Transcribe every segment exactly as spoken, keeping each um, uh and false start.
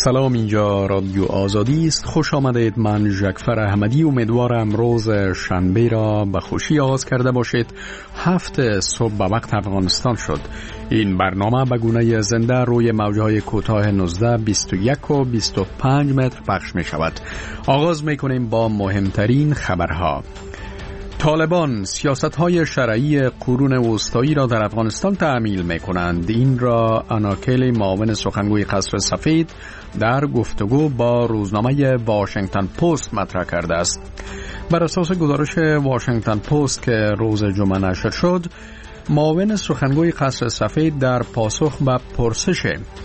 سلام، اینجا رادیو آزادی است. خوش آمدید. من ژکفر احمدی امیدوارم روز شنبه را به خوشی آغاز کرده باشید. هفت صبح به وقت افغانستان شد. این برنامه به گونه زنده روی موجهای کوتاه نوزده، بیست و یک و بیست و پنج متر پخش می شود. آغاز می کنیم با مهمترین خبرها. طالبان سیاست‌های شرعی قرون وسطایی را در افغانستان تعمیل می‌کنند. این را آناکلی، معاون سخنگوی قصر سفید، در گفتگو با روزنامه واشنگتن پست مطرح کرده است. بر اساس گزارش واشنگتن پست که روز جمعه نشر شد، معاون سخنگوی قصر سفید در پاسخ به پرسش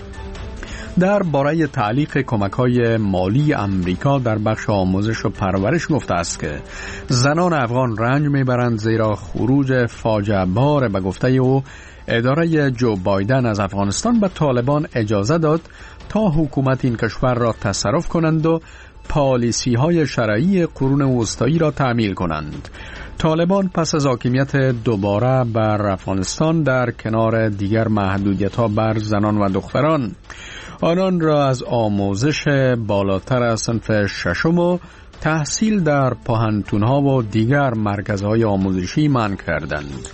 در باره تعلیق کمک‌های مالی امریکا در بخش آموزش و پرورش گفته است که زنان افغان رنج می‌برند، زیرا خروج فاجعه بار به گفته او اداره جو بایدن از افغانستان به طالبان اجازه داد تا حکومت این کشور را تصرف کنند و پالیسی‌های شرعی قرون وسطایی را تعمیل کنند. طالبان پس از حاکمیت دوباره بر افغانستان در کنار دیگر محدودیت‌ها بر زنان و دختران، آنان را از آموزش بالاتر از صنف ششم و تحصیل در پوهنتون‌ها و دیگر مرکزهای آموزشی منع کردند.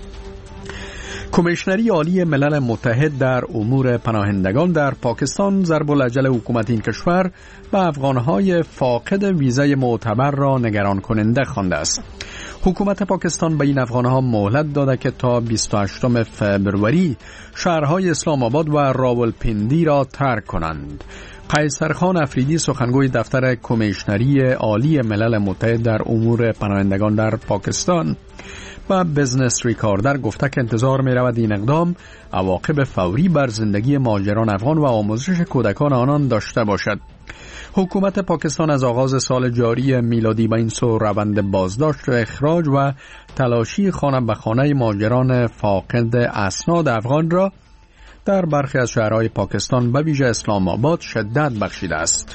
کمیشنری عالی ملل متحد در امور پناهندگان در پاکستان ضرب الاجل حکومت این کشور به افغانهای فاقد ویزای معتبر را نگران کننده خوانده است. حکومت پاکستان به این افغانها مهلت داده که تا بیست و هشتم فوریه شهرهای اسلام آباد و راولپندی را ترک کنند. قیصرخان افریدی، سخنگوی دفتر کمیشنری عالی ملل متحد در امور پناهندگان در پاکستان، و بزنس ریکاردر گفته که انتظار می رود این اقدام عواقب فوری بر زندگی مهاجران افغان و آموزش کودکان آنان داشته باشد. حکومت پاکستان از آغاز سال جاری میلادی به این سو روند بازداشت و اخراج و تلاشی خانه به خانه مهاجران فاقد اسناد افغان را در برخی از شهرهای پاکستان به ویژه اسلام آباد شدت بخشیده است.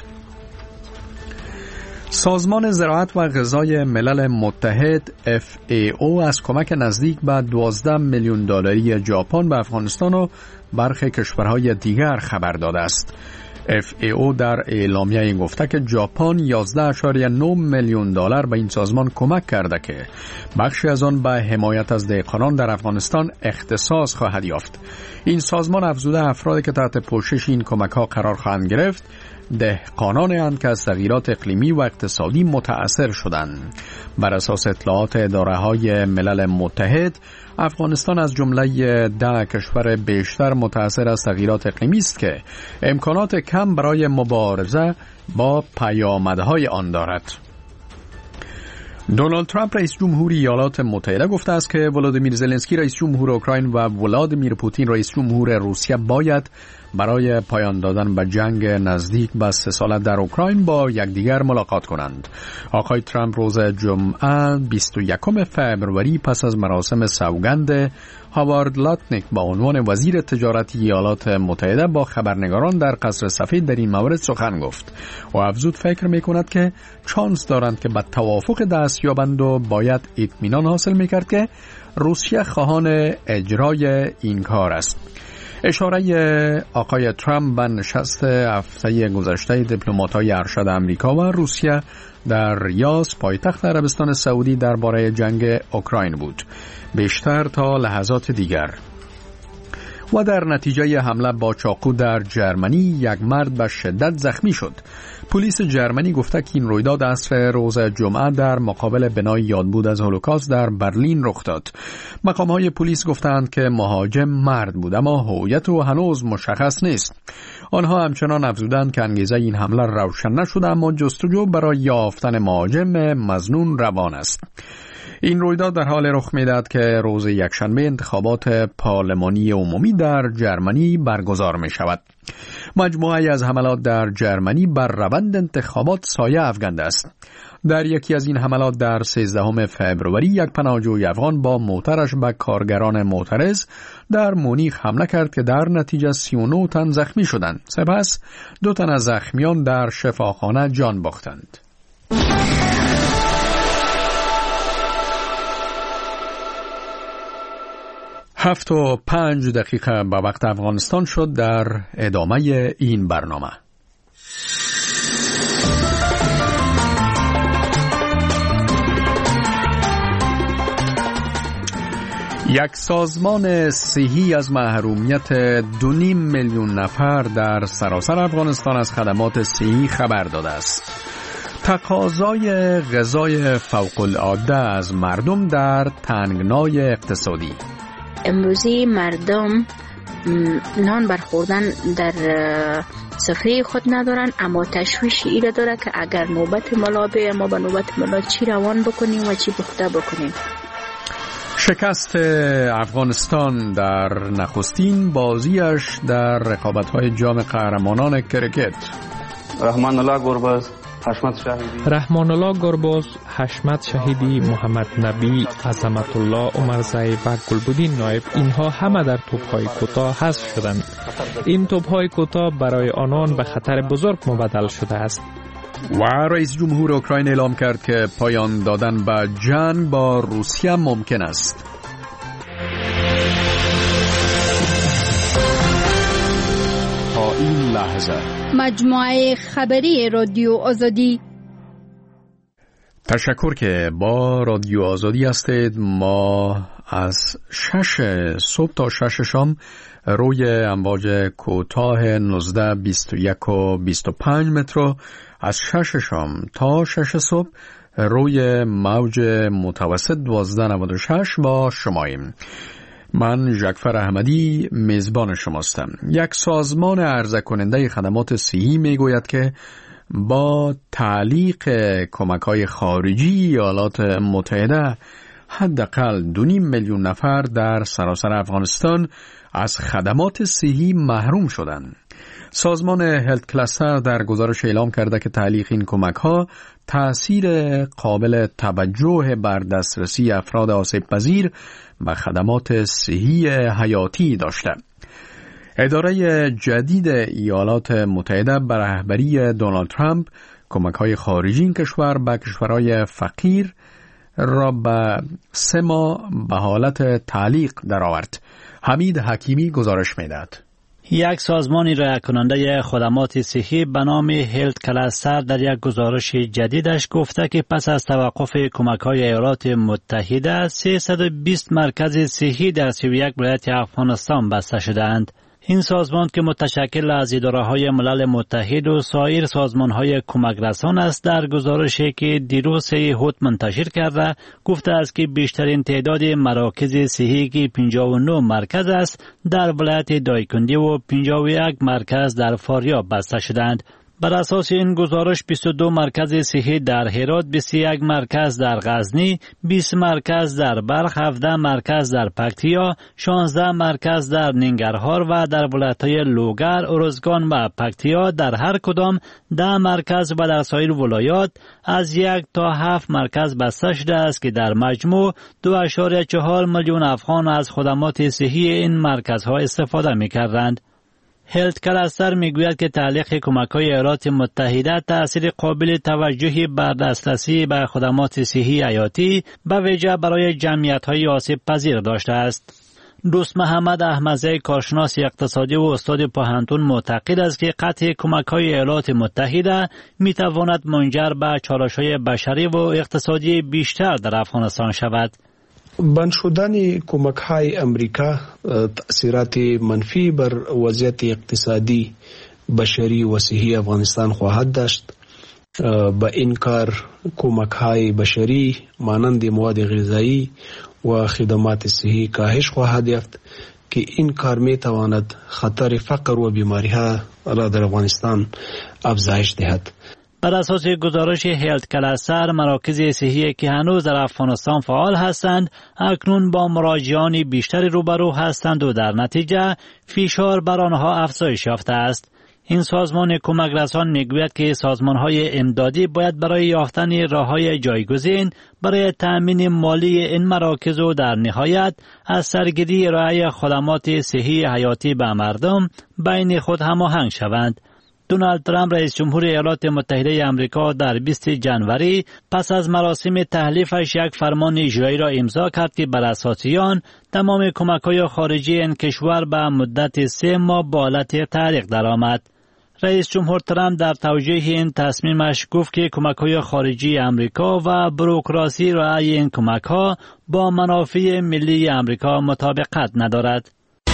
سازمان زراعت و غذای ملل متحد اف ای او از کمک نزدیک به دوازده میلیون دلاری ژاپن به افغانستان و برخی کشورهای دیگر خبر داده است. اف ای او در اعلامیه گفته که ژاپن یازده اشاریه نه میلیون دلار به این سازمان کمک کرده که بخشی از آن به حمایت از دهقانان در افغانستان اختصاص خواهد یافت. این سازمان افزوده افرادی که تحت پوشش این کمک‌ها قرار خواهند گرفت دهقانان اند که از تغییرات اقلیمی و اقتصادی متأثر شدند. بر اساس اطلاعات اداره‌های ملل متحد، افغانستان از جمله ده کشور بیشتر متأثر از تغییرات اقلیمی است که امکانات کم برای مبارزه با پیامدهای آن دارد. دونالد ترامپ رئیس جمهور ایالات متحده گفته است که ولادیمیر زلنسکی رئیس جمهور اوکراین و ولادیمیر پوتین رئیس جمهور روسیه باید برای پایان دادن به جنگ نزدیک به سه ساله در اوکراین با یکدیگر ملاقات کنند. آقای ترامپ روز جمعه بیست و یکم فوریه پس از مراسم سوگند هاوارد لاتنیک به عنوان وزیر تجارت ایالات متحده با خبرنگاران در قصر سفید در این مورد سخن گفت و افزود فکر می‌کند که چانس دارند که به توافق دست یابند و باید اطمینان حاصل می‌کرد که روسیه خواهان اجرای این کار است. اشاره آقای ترامپ به نشست هفته گذشته دیپلمات‌های ارشد آمریکا و روسیه در ریاض پایتخت عربستان سعودی درباره جنگ اوکراین بود. بیشتر تا لحظات دیگر. و در نتیجه حمله با چاقو در جرمنی یک مرد به شدت زخمی شد. پلیس جرمنی گفته که این رویداد عصر روز جمعه در مقابل بنای یادبود از هولوکاست در برلین رخ داد. مقام‌های پلیس گفتند که مهاجم مرد بود، اما هویت او هنوز مشخص نیست. آنها همچنان افزودند که انگیزه این حمله روشن نشده، اما جستجو برای یافتن مهاجم مظنون روان است. این رویداد در حال رخ می‌دهد که روز یکشنبه انتخابات پارلمانی عمومی در جرمنی برگزار می‌شود. مجموعه از حملات در جرمنی بر روند انتخابات سایه افکنده است. در یکی از این حملات در سیزدهم فوریه یک پناهجوی افغان با موترش به کارگران معترض در مونیخ حمله کرد که در نتیجه سی و نه تن زخمی شدند. سپس دو تن از زخمیان در شفاخانه جان باختند. هفت و پنج دقیقه به وقت افغانستان شد. در ادامه این برنامه یک سازمان صحی از محرومیت دو نیم میلیون نفر در سراسر افغانستان از خدمات صحی خبر داده است. تقاضای غذای فوق العاده از مردم در تنگنای اقتصادی. امروزی مردم نان برخوردن در سفره خود ندارن، اما تشویش ایره داره که اگر نوبت ملا به ما به نوبت ملا چی روان بکنیم و چی پخته بکنیم. شکست افغانستان در نخستین بازیش در رقابت‌های جام قهرمانان کرکت. رحمان الله گرباز، حشمت شهیدی رحمان الله گرباز، حشمت شهیدی، محمد نبی، عظمت الله عمرزی و گلبدین نایب، اینها همه در توپ‌های کوتاه حذف شدند. این توپ‌های کوتاه برای آنان به خطر بزرگ مبدل شده است. و رئیس جمهور اوکراین اعلام کرد که پایان دادن به جنگ با روسیه ممکن است. تا این لحظه مجموعه خبری رادیو آزادی. تشکر که با رادیو آزادی هستید. ما از شش صبح تا شش شام روی امواج کوتاه نوزده، بیست و یک و بیست و پنج متر، از شش شام تا شش صبح روی موج متوسط دوازده و نود و شش با شماییم. من جعفر احمدی میزبان شماستم. یک سازمان عرضه کننده خدمات صحی می گوید که با تعلیق کمک‌های خارجی ایالات متحده حداقل دو نیم میلیون نفر در سراسر افغانستان از خدمات صحی محروم شدند. سازمان هلت کلاستر در گزارش اعلام کرده که تعلیق این کمک‌ها تأثیر قابل توجه بر دسترسی افراد آسیب پذیر و خدمات صحی حیاتی داشته. اداره جدید ایالات متحده بر رهبری دونالد ترامپ کمک‌های خارجی این کشور به کشورهای فقیر را به سه ماه به حالت تعلیق درآورد. حمید حکیمی گزارش می‌دهد. یک سازمان ارائه کننده خدمات صحی به نام هلت کلاستر در یک گزارش جدیدش گفته که پس از توقف کمک‌های ایالات متحده سیصد و بیست مرکز صحی در سی و یک ولایت افغانستان بسته شدند. این سازمان که متشکل از اداره‌های ملل متحد و سایر سازمان‌های کمک رسان است، در گزارشی که دیروز سه هوت منتشر کرده گفته است که بیشترین تعداد مراکز صحی که پنجاه و نه مرکز است در ولایت دایکندی و پنجاه و یک مرکز در فاریاب بسته شدند. بر اساس این گزارش بیست و دو مرکز صحی در هرات، بیست و یک مرکز در غزنی، بیست مرکز در بلخ، هفده مرکز در پکتیا، شانزده مرکز در ننگرهار و در ولایت‌های لوگر، ارزگان و پکتیا در هر کدام ده مرکز و در سایر ولایات از یک تا هفت مرکز بسته شده است که در مجموع دو اشاره چهار میلیون افغان از خدمات صحی این مرکزها استفاده می‌کردند. هلت کلاستر میگوید که تعلیق کمک‌های ایالات متحده تأثیر قابل توجهی بر دسترسی به خدمات صحی حیاتی به ویژه برای جمعیت‌های آسیب پذیر داشته است. دوست محمد احمدزی، کارشناس اقتصادی و استاد پوهنتون، معتقد است که قطع کمک‌های ایالات متحده می‌تواند منجر به چالش‌های بشری و اقتصادی بیشتر در افغانستان شود. بند شدن کمک‌های امریکا تأثیرات منفی بر وضعیت اقتصادی، بشری و صحی افغانستان خواهد داشت. با این کار کمک‌های بشری مانند مواد غذایی و خدمات صحی کاهش خواهد یافت که این کار می‌تواند خطر فقر و بیماری‌ها را در افغانستان افزایش دهد. بر اساس گزارش هلت کلاستر، مراکز صحی که هنوز در افغانستان فعال هستند اکنون با مراجعان بیشتری روبرو هستند و در نتیجه فشار بر آنها افزایش یافته است. این سازمان کمک رسان میگوید که سازمان‌های امدادی باید برای یافتن راه‌های جایگزین برای تأمین مالی این مراکز و در نهایت از سرگیری ارائه خدمات صحی حیاتی به مردم بین خود هماهنگ شوند. دونالد ترامپ رئیس جمهور ایالات متحده آمریکا در بیست جنوری پس از مراسم تحلیفش یک فرمان اجرایی را امضا کرد که بر اساس آن تمام کمک‌های خارجی این کشور به مدت سه ماه به حالت تعلیق درآمد. رئیس جمهور ترامپ در توجیه این تصمیمش گفت که کمک‌های خارجی امریکا و بروکراسی رعای این کمک‌ها با منافع ملی امریکا مطابقت ندارد.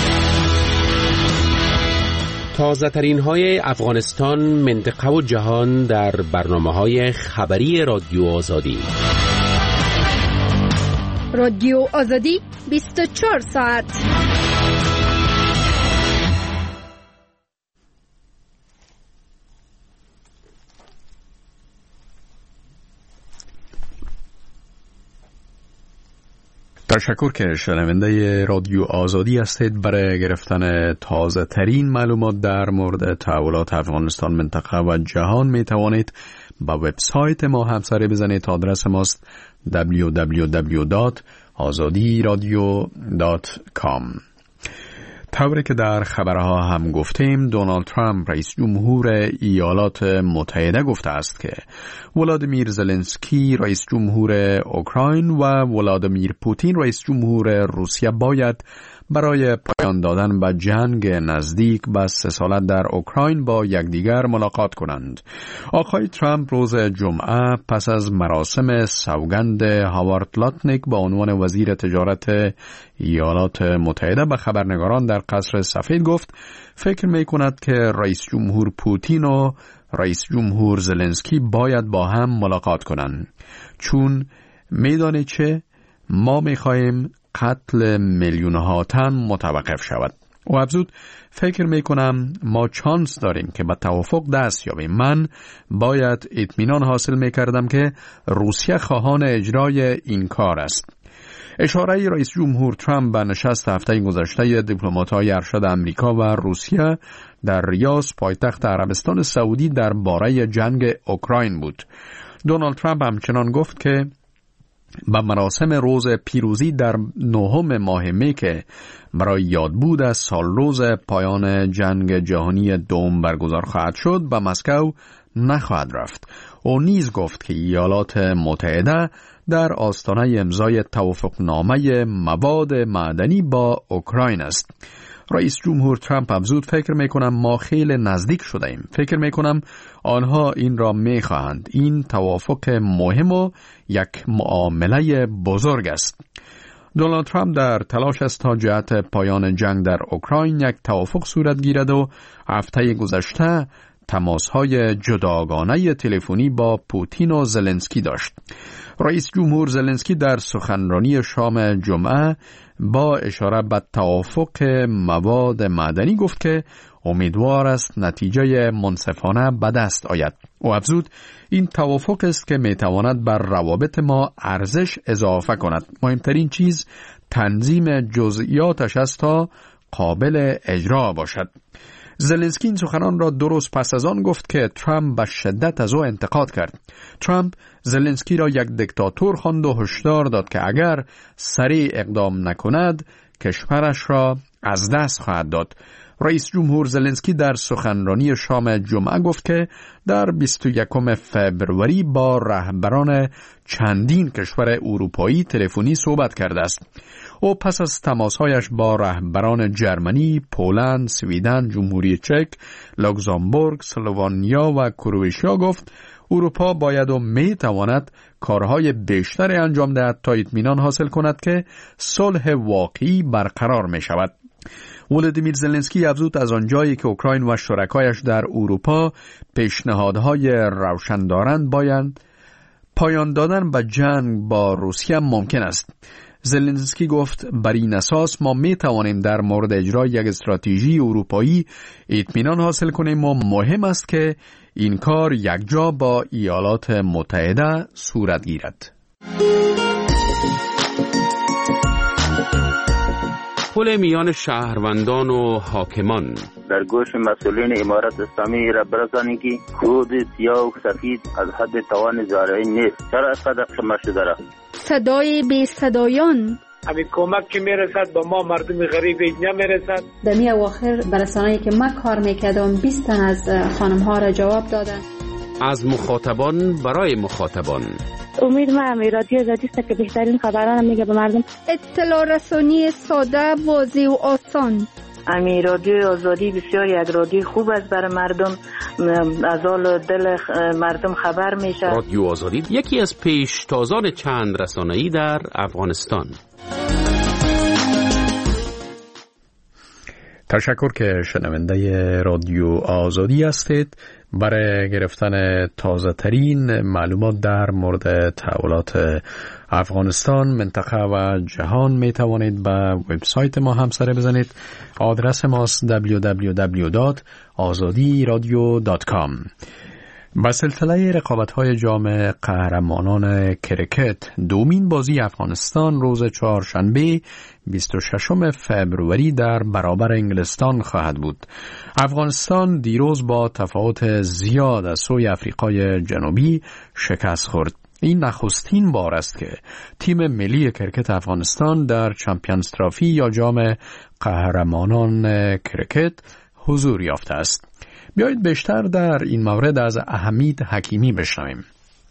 تازه ترین های افغانستان، منطقه و جهان در برنامه های خبری رادیو آزادی. رادیو آزادی بیست و چهار ساعت. تشکر که شنونده رادیو آزادی هستید. برای گرفتن تازه ترین معلومات در مورد تحولات افغانستان، منطقه و جهان می توانید با وبسایت ما همسری بزنید. آدرس ماست دبلیو دبلیو دبلیو دات آزادی رادیو دات کام. طوری که در خبرها هم گفتیم، دونالد ترامپ رئیس جمهور ایالات متحده گفته است که ولادیمیر زلنسکی رئیس جمهور اوکراین و ولادیمیر پوتین رئیس جمهور روسیه باید برای پایان دادن به جنگ نزدیک به سه ساله در اوکراین با یکدیگر ملاقات کنند. آقای ترامپ روز جمعه پس از مراسم سوگند هاوارد لاتنیک با عنوان وزیر تجارت ایالات متحده به خبرنگاران در قصر سفید گفت فکر می کند که رئیس جمهور پوتین و رئیس جمهور زلنسکی باید با هم ملاقات کنند، چون میدانید چه؟ ما می خواهیم قتل میلیون ها تن متوقف شود. و افزود فکر می کنم ما چانس داریم که به توافق دست یابیم. من باید اطمینان حاصل می کردم که روسیه خواهان اجرای این کار است. اشاره رئیس جمهور ترامپ به نشست هفته گذشته دیپلمات‌های ارشد آمریکا و روسیه در ریاض پایتخت عربستان سعودی درباره جنگ اوکراین بود. دونالد ترامپ همچنان گفت که به مراسم روز پیروزی در نهم ماه می که برای یادبود از سال روز پایان جنگ جهانی دوم برگزار خواهد شد به مسکو نخواهد رفت. او نیز گفت که ایالات متحده در آستانه امضای توافقنامه مواد معدنی با اوکراین است. رئیس جمهور ترامپ افزود فکر می کنم ما خیلی نزدیک شده ایم. فکر می کنم آنها این را می خواهند. این توافق مهم و یک معامله بزرگ است. دونالد ترامپ در تلاش است تا جهت پایان جنگ در اوکراین یک توافق صورت گیرد و هفته گذشته تماس‌های جداگانه تلفنی با پوتین و زلنسکی داشت. رئیس جمهور زلنسکی در سخنرانی شام جمعه با اشاره به توافق مواد معدنی گفت که امیدوار است نتیجه منصفانه به دست آید. او افزود این توافق است که میتواند بر روابط ما ارزش اضافه کند. مهمترین چیز تنظیم جزئیاتش است تا قابل اجرا باشد. زلنسکی این سخنان را دو روز پس از آن گفت که ترامپ به شدت از او انتقاد کرد. ترامپ زلنسکی را یک دیکتاتور خواند و هشدار داد که اگر سریع اقدام نکند کشورش را از دست خواهد داد. رئیس جمهور زلنسکی در سخنرانی شام جمعه گفت که در بیست و یکم فوریه با رهبران چندین کشور اروپایی تلفنی صحبت کرده است. او پس از تماسهایش با رهبران جرمنی، پولند، سویدن، جمهوری چک، لوکزامبورگ، اسلوونیا و کرواتیا گفت اروپا باید و می تواند کارهای بیشتری انجام دهد تا اطمینان حاصل کند که صلح واقعی برقرار می شود. ولادیمیر زلنسکی افزود از آنجایی که اوکراین و شرکایش در اروپا پیشنهادهای روشن دارند باید پایان دادن به جنگ با روسیه ممکن است. زلنسکی گفت بر این اساس ما می توانیم در مورد اجرای یک استراتژی اروپایی اطمینان حاصل کنیم و مهم است که این کار یکجا با ایالات متحده صورت گیرد. پل میان شهروندان و حاکمان در گوش مسئولین امارت اسلامی را برسانید که کود سیاه و سفید از حد توان زارعین نیست. چرا اینقدر خمار شده را؟ صدای بی صدایان همین کمک که میرسد با ما مردم غریب اینجا میرسد. در می اواخر برسانه‌ای که ما کار میکردم بیست تن از خانم ها را جواب دادن. از مخاطبان برای مخاطبان. امید ما هم رادیو آزادی است که بهترین خبران میگه به مردم. اطلاع رسانی ساده، واضح و آسان. امی رادیو آزادی بسیار یک رادیو خوب است برای مردم، از حال دل مردم خبر میشه. رادیو آزادی یکی از پیشتازان چند رسانه‌ای در افغانستان. تشکر که شنونده رادیو آزادی هستید. برای گرفتن تازه ترین معلومات در مورد تحولات افغانستان، منطقه و جهان می توانید به وبسایت ما هم سر بزنید. آدرس ماست دبلیو دبلیو دبلیو دات آزادی رادیو دات کام. با سلسله رقابت‌های جام قهرمانان کرکت، دومین بازی افغانستان روز چهارشنبه بیست و ششم فوریه در برابر انگلستان خواهد بود. افغانستان دیروز با تفاوت زیاد از سوی آفریقای جنوبی شکست خورد. این نخستین بار است که تیم ملی کرکت افغانستان در چمپیونز ترافی یا جام قهرمانان کرکت حضور یافته است. بیایید بیشتر در این مورد از حمید حکیمی بشنویم.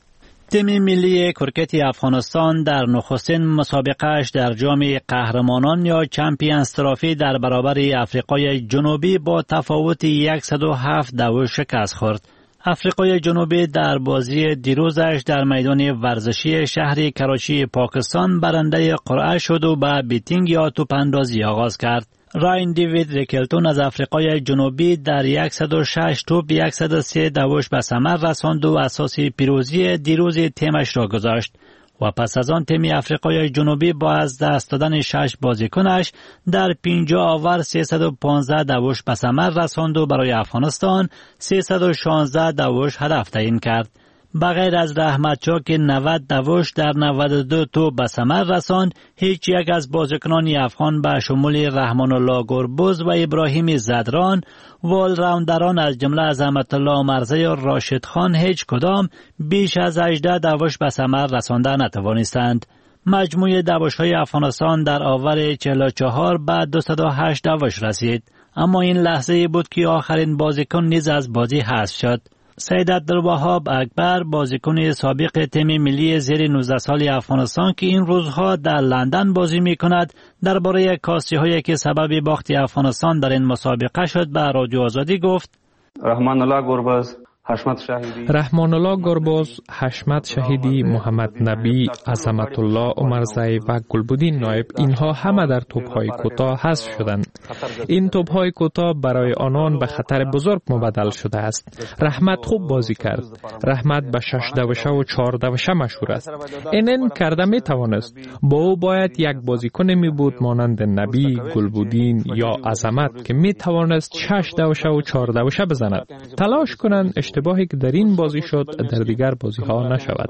تیم ملی کرکت افغانستان در نخستین مسابقه‌اش در جام قهرمانان یا چمپیونز ترافی در برابر آفریقای جنوبی با تفاوت صد و هفت دو شکست خورد. آفریقای جنوبی در بازی دیروزش در میدان ورزشی شهر کراچی پاکستان برنده قرعه شد و به بیتینگ یا توپ اندازی آغاز کرد. راین دیوید ریکلتون از آفریقای جنوبی در صد و شش توپ صد و سه دوش به ثمر رساند و اساس پیروزی دیروز تیمش را گذاشت و پس از آن تیم آفریقای جنوبی با از دست دادن شش بازیکنش در پنجاه آور سیصد و پانزده دوش به ثمر رساند و برای افغانستان سیصد و شانزده دوش هدف تعیین کرد. بغیر از رحمتشاه که نود دوش در نود و دو توپ به ثمر رساند، هیچ یک از بازیکنان افغان به شمول رحمان الله گربز و ابراهیم زدران و آل راوندران از جمله عظمت الله عمرزی و راشد خان هیچ کدام بیش از هجده دوش به ثمر رسانده نتوانستند. مجموع دوش‌های افغانستان در آور چهل و چهار به دویست و هشت دوش رسید، اما این لحظه بود که آخرین بازیکن نیز از بازی حذف شد. سید عبدالوهاب اکبر، بازیکن سابق تیم ملی زیر نوزده سال افغانستان که این روزها در لندن بازی می کند، درباره کاستی هایی که سبب باخت افغانستان در این مسابقه شد به رادیو آزادی گفت: رحمان الله گربز، حشمت شهیدی رحمان الله گربز، حشمت شهیدی، محمد نبی، عظمت الله عمرزی و گلبدین نایب، اینها همه در توپ‌های کوتاه حذف شدند. این توپ‌های کوتاه برای آنان به خطر بزرگ مبدل شده است. رحمت خوب بازی کرد. رحمت به شش دوشه و چهار دوشه مشهور است. اینن کرده می توانست. با او باید یک بازیکن می بود مانند نبی، گلبدین یا عظمت که می توانست شش دوشه و چهار دوشه بزند. تلاش کنند اشتباهی که در این بازی شد در دیگر بازی ها نشود.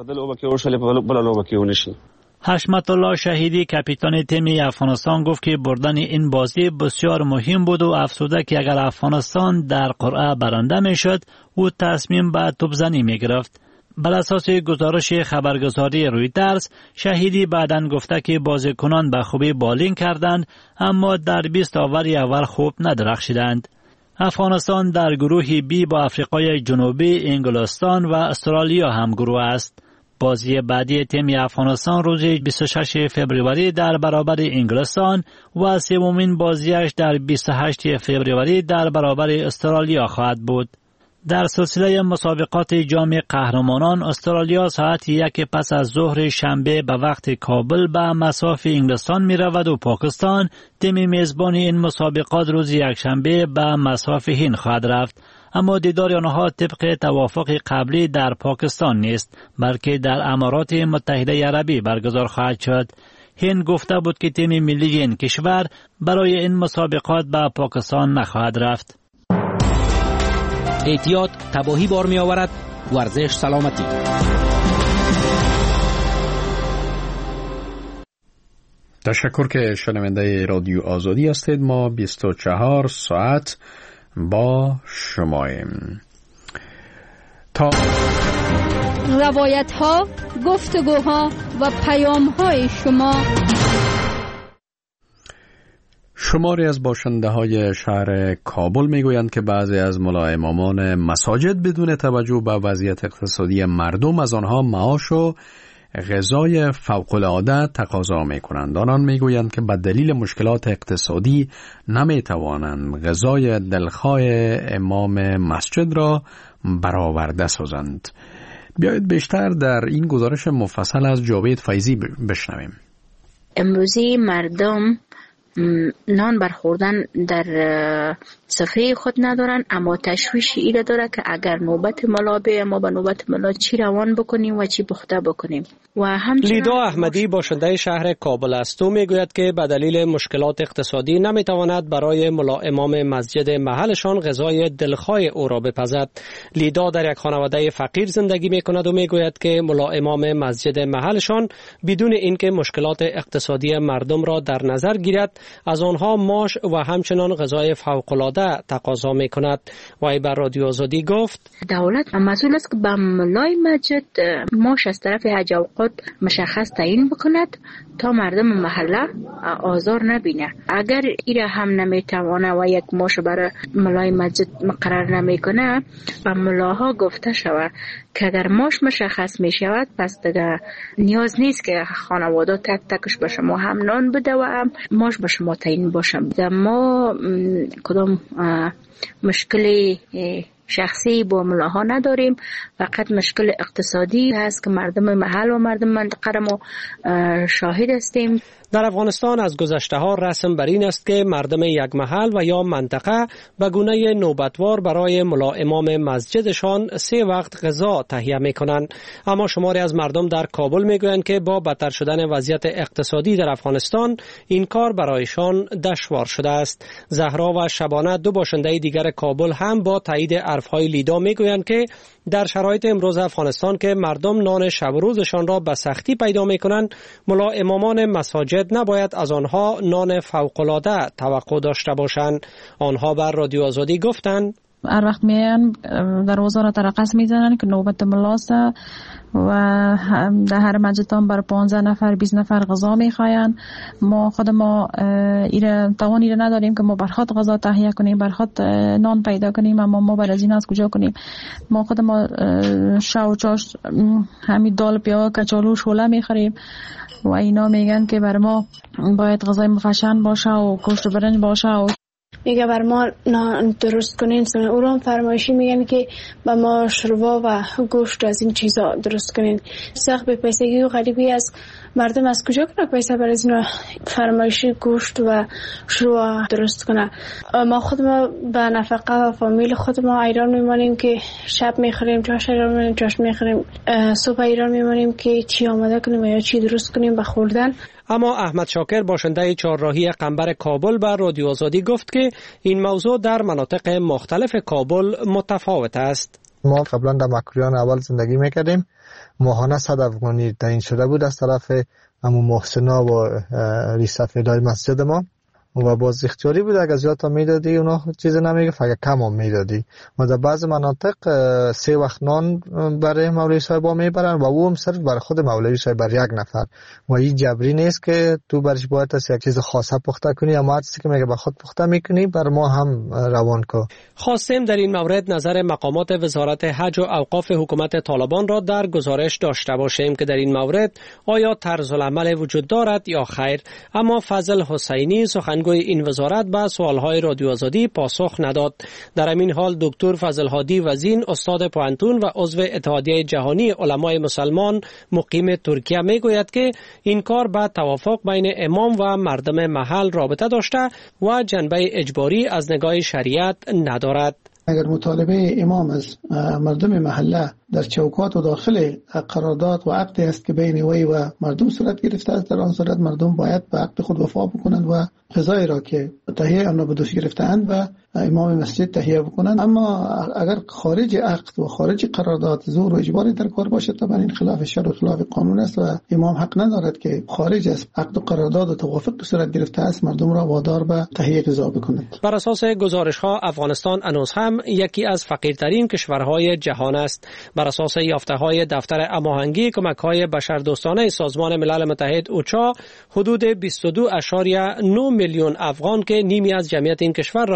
حشمت الله شهیدی کاپیتان تیم افغانستان گفت که بردن این بازی بسیار مهم بود و افسوده که اگر افغانستان در قرعه برنده میشد او تصمیم به توپزنی میگرفت. بر اساس گزارش خبرگزاری رویترز، شهیدی بعداً گفته که بازیکنان به خوبی بالینگ کردند اما در بیست آور اول خوب ندرخشیدند. افغانستان در گروه بی با آفریقای جنوبی، انگلستان و استرالیا هم گروه است. بازی بعدی تیم افغانستان روز بیست و شش فوریه در برابر انگلستان و سومین بازیش در بیست و هشت فوریه در برابر استرالیا خواهد بود. در سلسله مسابقات جام قهرمانان، استرالیا ساعت یک پس از ظهر شنبه به وقت کابل به مصاف انگلستان می رود و پاکستان تیم میزبان این مسابقات روز یکشنبه به مصاف هند خواهد رفت. اما دیدار آنها طبق توافق قبلی در پاکستان نیست، بلکه در امارات متحده عربی برگزار خواهد شد. هند گفته بود که تیم ملی این کشور برای این مسابقات به پاکستان نخواهد رفت. احتیاط تباهی بار می آورد. ورزش سلامتی. تشکر که شنونده رادیو آزادی هستید. ما بیست و چهار ساعت با شماییم. تا روایت ها، گفتگوها و پیام های شما. شماری از باشنده های شهر کابل می گویند که بعضی از ملا امامان مساجد بدون توجه به وضعیت اقتصادی مردم از آنها معاش و غذای فوق‌العاده تقاضا می‌کنند. آنان می‌گویند که به دلیل مشکلات اقتصادی نمی‌توانند غذای دلخواه امام مسجد را برآورده سازند. بیایید بیشتر در این گزارش مفصل از جاوید فیضی بشنویم. امروزی مردم نان برخوردن در صفحه خود ندارن، اما تشویش ایره داره که اگر نوبت ملا به ما به نوبت ملا چی روان بکنیم و چی پخته بکنیم. و همچنین لیدا احمدی باشنده شهر کابل است. او میگوید که به دلیل مشکلات اقتصادی نمیتواند برای ملا امام مسجد محلشان غذای دلخواه او را بپزد. لیدا در یک خانواده فقیر زندگی میکند و میگوید که ملا امام مسجد محلشان بدون اینکه مشکلات اقتصادی مردم را در نظر گیرد از آنها ماش و همچنان غذای فوق‌العاده تقاضا میکند. وی بر رادیو آزادی گفت دولت مسئول است که به ملای مسجد ماش از طرف حج اوقات مشخص تعیین بکند تا مردم محله آزار نبینه. اگر ایره هم نمیتوانه و یک ماش برای ملای مسجد مقرر نمیکنه، به ملاها گفته شود که اگر ماش مشخص میشود پس دیگه نیاز نیست که خانواده تک تکش به شما هم نان بده و هم ماش به شما تعیین باشه. ما کدام مشکلی شخصی با ملاها نداریم، فقط مشکل اقتصادی هست که مردم محل و مردم منطقه ما شاهد هستیم. در افغانستان از گذشته ها رسم بر این است که مردم یک محل و یا منطقه به گونه نوبتوار برای ملا امام مسجدشان سه وقت غذا تهیه می کنند. اما شماری از مردم در کابل می گویند که با بدتر شدن وضعیت اقتصادی در افغانستان این کار برایشان دشوار شده است. زهرا و شبانه دو باشنده دیگر کابل هم با تایید حرفهای لیدا می گویند که در شرایط امروز افغانستان که مردم نان شب و روزشان را به سختی پیدا می کنند، ملا امامان مساجد نباید از آنها نان فوق‌العاده توقع داشته باشند. آنها بر رادیو آزادی گفتند هر وقت میان دروازه را ترقص میزنن که نوبت ملاسه و در هر مسجد بر پانزده نفر بیست نفر غذا میخواین. ما خود ما ایره توان ایره نداریم که ما بر خود غذا تهیه کنیم، بر خود نان پیدا کنیم، اما ما بر از این از کجا کنیم؟ ما خود ما شو چاش همین دال پیاز کچالو شوله میخریم و اینا میگن که بر ما باید غذای مفشن باشه و گوشت برنج باشه و میگه بر ما درست کنین. او رو هم فرمایشی میگن که با ما شوربا و گوشت از این چیزا درست کنین. سخت به پیسگی و غریبی از مردم از کجا کنه پیسه برای از این فرمایشی گوشت و شوربا درست کنه؟ ما خود ما به نفقه و فامیل خود ما ایران میمانیم که شب میخوریم، چاش ایران میمانیم، چاش میخوریم، صبح ایران میمانیم که چی آماده کنیم یا چی درست کنیم به خوردن. اما احمد شاکر باشنده چهارراهی قنبر کابل بر رادیو آزادی گفت که این موضوع در مناطق مختلف کابل متفاوت است. ما قبلا در مکریان اول زندگی میکردیم، ماهانه صد افغانی تعیین شده بود از طرف امو محسنا و ریسفیدای مسجد ما و باز اختیاری بود اگر زیاد تا میدادی اونا چیز نمیگه، فقط کم هم میدادی. ما در بعض مناطق سه وقت نان برای مولوی صاحبا میبرن و او هم صرف برای خود مولوی صاحب بر یک نفر و این جبری نیست که تو برش باید از یک چیز خاصه پخته کنی، اما چیزی که میگه به خود پخته میکنی بر ما هم روان کو. خواستیم در این مورد نظر مقامات وزارت حج و اوقاف حکومت طالبان را در گزارش داشته باشیم که در این مورد آیا طرز العمل وجود دارد یا خیر، اما فضل حسینی سخن گوی این وزارت به سوالهای رادیو آزادی پاسخ نداد. در همین حال دکتر فضل هادی وزین استاد پوهنتون و عضو اتحادیه جهانی علمای مسلمان مقیم ترکیه میگوید که این کار به توافق بین امام و مردم محل رابطه داشته و جنبه اجباری از نگاه شریعت ندارد. اگر مطالبه امام از مردم محله در چوکات و داخل قرارداد و عقد است که بین وی و مردم صورت گرفته است، در آن صورت مردم باید به عقد خود وفا بکنند و غذای را که تهیه آن را به دوش گرفته‌اند و امام مسجد تهیه بکنند. اما اگر خارج عقد و خارج قرارداد زور و اجباری در کار باشد، طبعا این خلاف شرع و خلاف قانون است و امام حق ندارد که خارج از عقد و قرارداد و توافق صورت گرفته است مردم را وادار به تهیه غذا بکنند. بر اساس گزارش‌ها افغانستان هنوز هم یکی از فقیرترین کشورهای جهان است. بر اساس یافته‌های دفتر هماهنگی کمک‌های بشردوستانه سازمان ملل متحد اوچا، حدود بیست و دو ممیز نه میلیون افغان که نیمی از جمعیت این کشور را تشکیل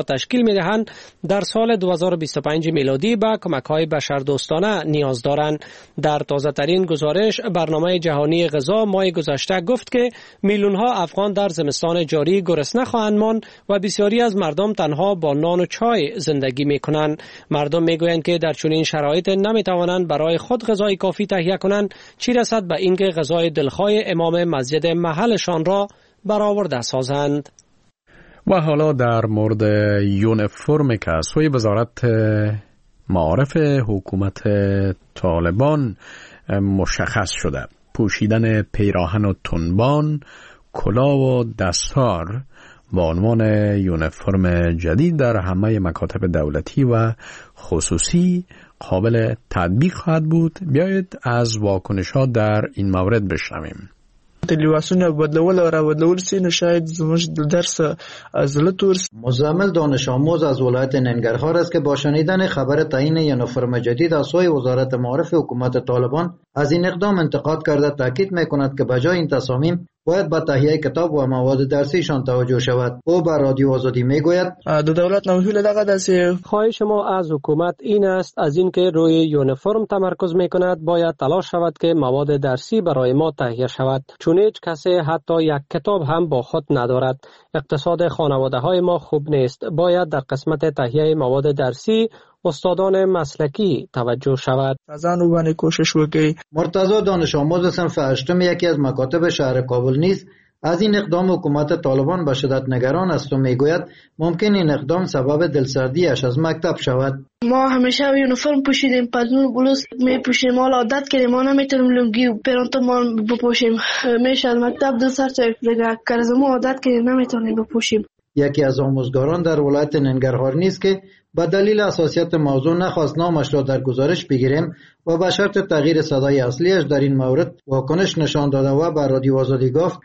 می‌دهند در سال دو هزار و بیست و پنج میلادی به کمک‌های بشردوستانه نیاز دارند. در تازه‌ترین گزارش برنامه جهانی غذا ماه گذشته گفت که میلیون‌ها افغان در زمستان جاری گرسنه خواهند ماند و بسیاری از مردم تنها با نان و چای زندگی می‌کنند. مردم می‌گویند که در چنین شرایط نمی‌توانند برای خود غذای کافی تهیه کنند، چه رسد به اینکه غذای دلخواه امام مسجد محلشان را برآورده سازند. و حالا در مورد یونیفرم که از سوی وزارت معارف حکومت طالبان مشخص شده. پوشیدن پیراهن و تنبان، کلاه و دستار با عنوان یونیفرم جدید در همه مکاتب دولتی و خصوصی قابل تطبیق خواهد بود. بیایید از واکنش‌ها در این مورد بشنویم. لباسونه بدلول او را بدلول سي نو شاید زموږ درس زله تور. مزمل دانش آموز از ولایت ننگرهار است که با شنیدن خبر تعیین یونیفرم جدید از سوی وزارت معارف حکومت طالبان از این اقدام انتقاد کرده تاکید می‌کند که بجای این تصامیم باید به تهیه کتاب و مواد درسیشان توجه شود. او به رادیو آزادی میگوید د دولت نوهیل دغه داسې خواهش ما از حکومت این است از اینکه روی یونیفرم تمرکز میکند باید تلاش شود که مواد درسی برای ما تهیه شود، چون هیچ کسی حتی یک کتاب هم با خود ندارد. اقتصاد خانواده های ما خوب نیست. باید در قسمت تهیه مواد درسی استادان مسلکی توجه شود. ازان وبانه کوشش وکړي. مرتضی دانش آموز صنف هشتم یکی از مکاتب شهر کابل نیز از این اقدام حکومت طالبان به شدت نگران است و میگوید ممکن این اقدام سبب دلسردیش از مکتب شود. ما همیشه یونیفرم پوشیدیم، پتلون بلوز میپوشیم، حالا عادت کردیم، ما نمیتونیم لنگی و پرانتومان بپوشیم. میشه از مکتب دلسرد دیگه کرز ما عادت کردیم نمیتونیم بپوشیم. یکی از آموزگاران در ولایت ننگرهار نیست که به دلیل حساسیت موضوع نخواست نامش را در گزارش بگیریم و به شرط تغییر صدای اصلیش در این مورد واکنش نشان داده و به رادیو آزادی گفت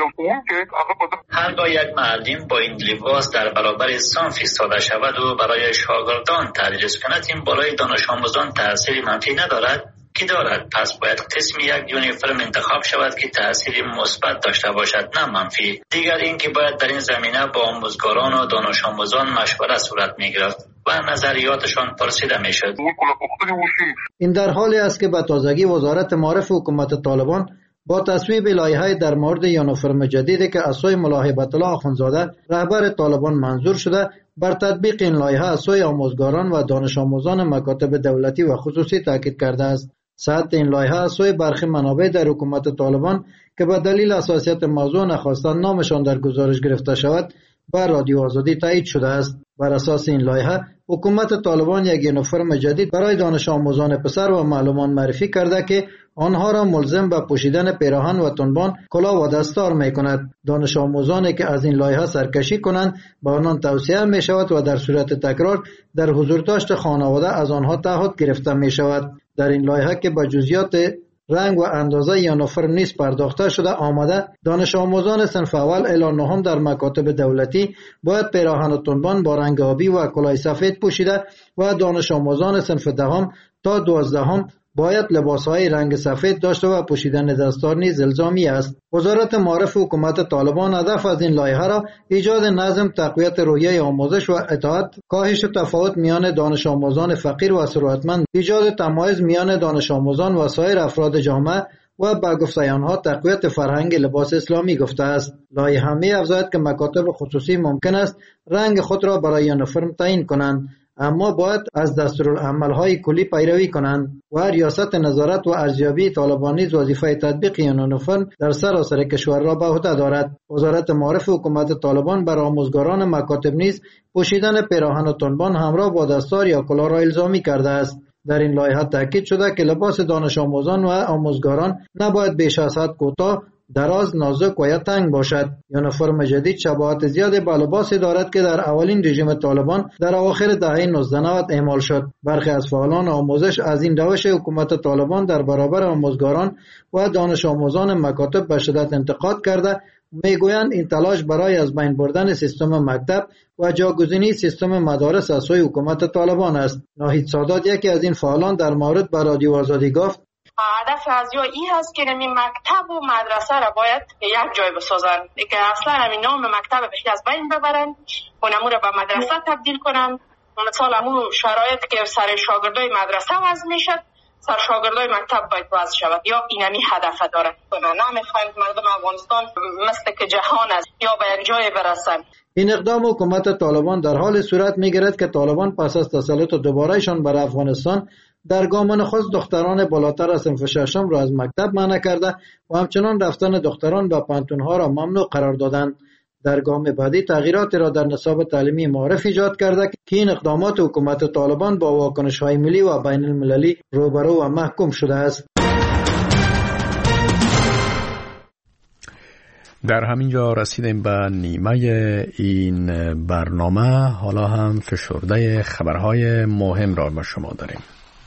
هرگاه یک معلم با این لباس در برابر صنف ایستاده شود و برای شاگردان تدریس کند، این برای دانش آموزان تأثیر منفی ندارد که دارد. پس باید قسم یک یونیفرم انتخاب شود که تأثیر مثبت داشته باشد نه منفی. دیگر اینکه باید در این زمینه با آموزگاران و دانش آموزان مشوره صورت می‌گرفت و نظریاتشان پرسیده میشد. این در حالی است که به تازگی وزارت معارف حکومت طالبان با تصویب لایحه در مورد یونیفرم جدیدی که از سوی ملا هیبت الله اخوندزاده رهبر طالبان منظور شده بر تطبیق این لایحه از سوی آموزگاران و دانش آموزان مکاتب دولتی و خصوصی تاکید کرده است. صحت این لایحه از سوی برخی منابع در حکومت طالبان که به دلیل حساسیت موضوع نخواستند نامشان در گزارش گرفته شود بر رادیو آزادی تایید شده است. بر اساس این لایحه حکومت طالبان یک یونیفرم جدید برای دانش آموزان پسر و معلمان معرفی کرده که آنها را ملزم به پوشیدن پیراهن و تنبان، کلاه و دستار می کند. دانش آموزانی که از این لایحه سرکشی کنند به آنان توصیه می شود و در صورت تکرار در حضور داشت خانواده از آنها تعهد گرفته می شود. در این لایحه که به جزئیات رنگ و اندازه یونیفرم نیز پرداخته شده آمده، دانش آموزان صنف اول الی نهم در مکاتب دولتی باید پیراهن و تنبان با رنگ آبی و کلاه سفید پوشیده و دانش آموزان صنف دهم تا دوازدهم باید لباسهای رنگ سفید داشته و پوشیدن دستار نیز الزامی است. وزارت معارف حکومت طالبان هدف از این لایحه را ایجاد نظم، تقویت روحیه آموزش و اطاعت، کاهش تفاوت میان دانش آموزان فقیر و ثروتمند، ایجاد تمایز میان دانش آموزان و سایر افراد جامعه و به گفته آنها تقویت فرهنگ لباس اسلامی گفته است. لایحه می افزاید که مکاتب خصوصی ممکن است رنگ خود را برای یونیفرم تعیین کنند، اما باید از دستورالعمل‌های کلی پیروی کنند و ریاست نظارت و ارزیابی طالبان نیز وظیفه تطبیق یونیفرم در سراسر کشور را به عهده دارد. وزارت معارف حکومت طالبان بر آموزگاران مکاتب نیز پوشیدن پیراهن و تنبان همراه با دستار یا کلاه را الزامی کرده است. در این لایحه تاکید شده که لباس دانش آموزان و آموزگاران نباید بیش از حد کوتاه، دراز، نازک و یا تنگ باشد. یونیفرم جدید شباهت زیادی با لباسی دارد که در اولین رژیم طالبان در اواخر دهه نوزده نود اعمال شد. برخی از فعالان آموزش از این روش حکومت طالبان در برابر آموزگاران و دانش آموزان مکاتب به شدت انتقاد کرده میگویند این تلاش برای از بین بردن سیستم مکتب و جاگزینی سیستم مدارس از سوی حکومت طالبان است. ناهید سادات یکی از این فعالان در مورد به رادیو آزادی گفت: هدف از یا این هست که نمی مکتب و مدرسه را باید یک جای بسازن، که اصلا همین نام مکتب بخی از بین ببرن و نمو را به مدرسه تبدیل کنن. مثال همون شرایط که سر شاگردای مدرسه وضع میشد، سر شاگردای مکتب باید وضع شود. یا اینمی هدف داره کنن. نمیخوایم مردم افغانستان مثل که جهان است یا به یک جای برسن. این اقدام حکومت طالبان در حال صورت میگیرد که طالبان پس از تسلط دوبارهشان بر افغانستان در گام نخست دختران بالاتر از صنف ششم را از مکتب منع کرده و همچنان رفتن دختران به پانتونها را ممنوع قرار دادند. در گام بعدی تغییراتی را در نصاب تعلیمی معرف ایجاد کرده که این اقدامات حکومت طالبان با واکنش‌های ملی و بین المللی روبرو و محکوم شده است. در همین جا رسیدیم به نیمه این برنامه. حالا هم فشرده خبرهای مهم را به شما داریم.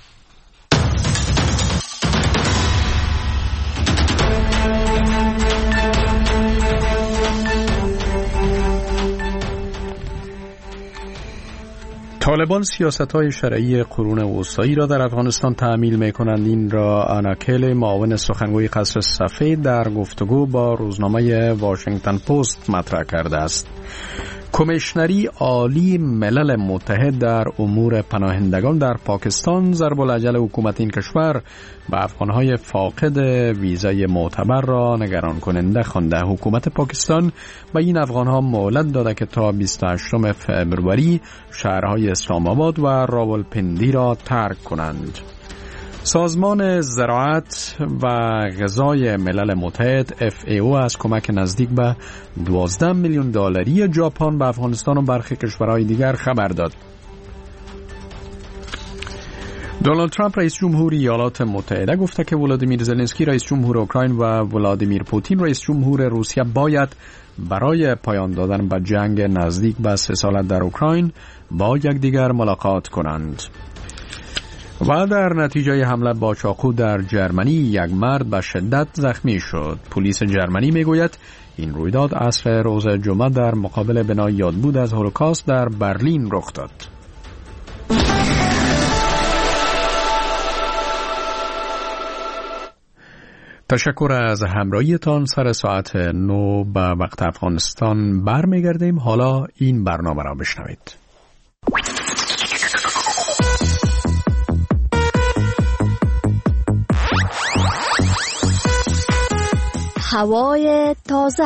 طالبان سیاست‌های شرعی قرون وسطایی را در افغانستان تعمیل می‌کنند. این را آناکل، معاون سخنگوی قصر سفید، در گفتگو با روزنامه واشنگتن پست مطرح کرده است. کمیشنری عالی ملل متحد در امور پناهندگان در پاکستان ضرب الاجل حکومت این کشور به افغانهای فاقد ویزای معتبر را نگران کننده خوانده. حکومت پاکستان به این افغانها مهلت داده که تا بیست و هشتم فوریه شهرهای اسلام آباد و راولپندی را ترک کنند. سازمان زراعت و غذای ملل متحد اف ای او از کمک نزدیک به دوازده میلیون دلاری ژاپن به افغانستان و برخی کشورهای دیگر خبر داد. دونالد ترامپ رئیس جمهور ایالات متحده گفته که ولادیمیر زلنسکی رئیس جمهور اوکراین و ولادیمیر پوتین رئیس جمهور روسیه باید برای پایان دادن به جنگ نزدیک به سه سال در اوکراین با یکدیگر ملاقات کنند. و در نتیجه حمله با چاقو در جرمنی یک مرد به شدت زخمی شد. پلیس جرمنی میگوید این رویداد عصر روز جمعه در مقابل بنای یادبود از هولوکاست در برلین رخ داد. تشکر از همراهیتان. سر ساعت نو به وقت افغانستان برمیگردیم. حالا این برنامه را بشنوید. هوای تازه.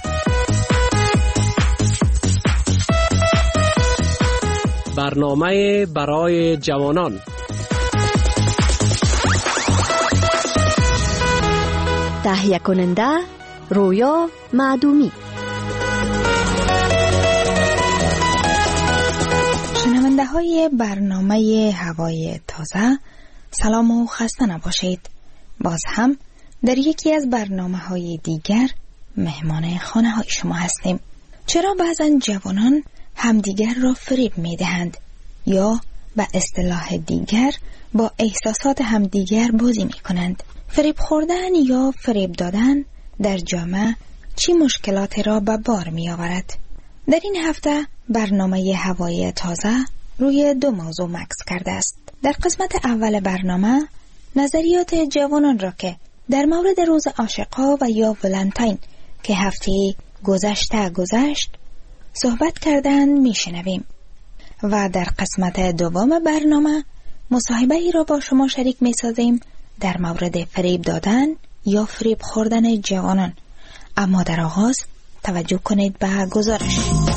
برنامه برای جوانان. تهیه کننده رویا معدومی. شنونده های برنامه هوای تازه، سلام و خسته نباشید. باز هم در یکی از برنامه های دیگر مهمان خانه های شما هستیم. چرا بعضا جوانان همدیگر را فریب می دهند یا به اصطلاح دیگر با احساسات همدیگر بازی می کنند؟ فریب خوردن یا فریب دادن در جامعه چی مشکلاتی را به بار می آورد؟ در این هفته برنامه هوای تازه روی دو موضوع مکس کرده است. در قسمت اول برنامه نظریات جوانان را که در مورد روز عاشق‌ها و یا ولنتاین که هفته گذشته گذشت صحبت کردن میشنویم و در قسمت دوم برنامه مصاحبه ای را با شما شریک میسازیم در مورد فریب دادن یا فریب خوردن جوانان. اما در آغاز توجه کنید به گزارش.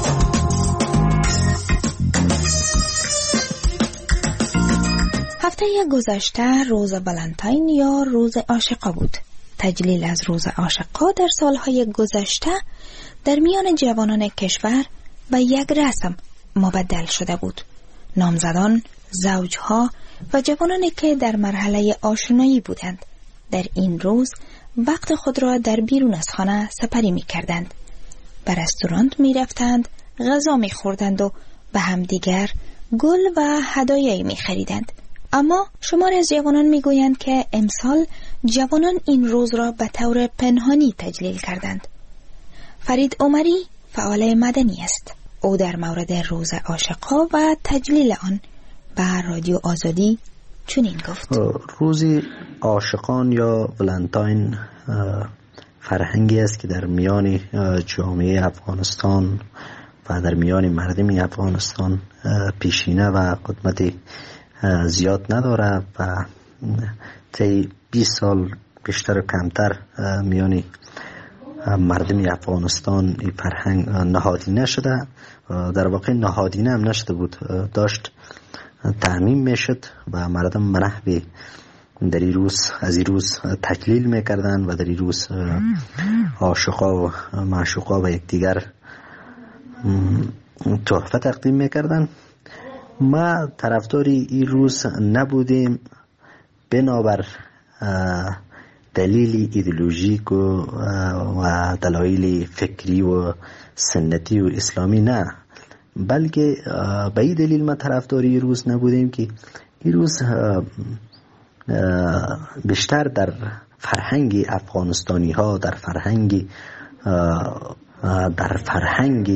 هفته گذشته روز ولنتاین یا روز عاشقا بود. تجلیل از روز عاشقا در سالهای گذشته در میان جوانان کشور به یک رسم مبدل شده بود. نامزدان، زوجها و جوانانی که در مرحله آشنایی بودند در این روز وقت خود را در بیرون از خانه سپری می کردند. به رستوران می رفتند، غذا می خوردند و به همدیگر گل و هدایایی می خریدند. اما شماری از جوانان می گویند که امسال جوانان این روز را به طور پنهانی تجلیل کردند. فرید عمری فعال مدنی است. او در مورد روز عاشقا و تجلیل آن به رادیو آزادی چنین گفت: روزی عاشقان یا ولنتاین فرهنگی است که در میان جامعه افغانستان و در میان مردم افغانستان پیشینه و قدمت زیاد نداره و طی بیست سال بیشتر و کمتر میان مردم افغانستان این فرهنگ نهادینه شده. در واقع نهادینه هم نشده بود، داشت تعمیم میشد و مردم به نحوی در این روز از این روز تکلیل میکردن و در این روز عاشقا و معشوقا و یکدیگر تحفه تقدیم میکردن. ما طرفداری این روز نبودیم بنابر دلیل ایدئولوژیک و, و دلایل فکری و سنتی و اسلامی، نه، بلکه به این دلیل ما طرفداری این روز نبودیم که این روز بیشتر در فرهنگ افغانستانی ها، در فرهنگ در فرهنگ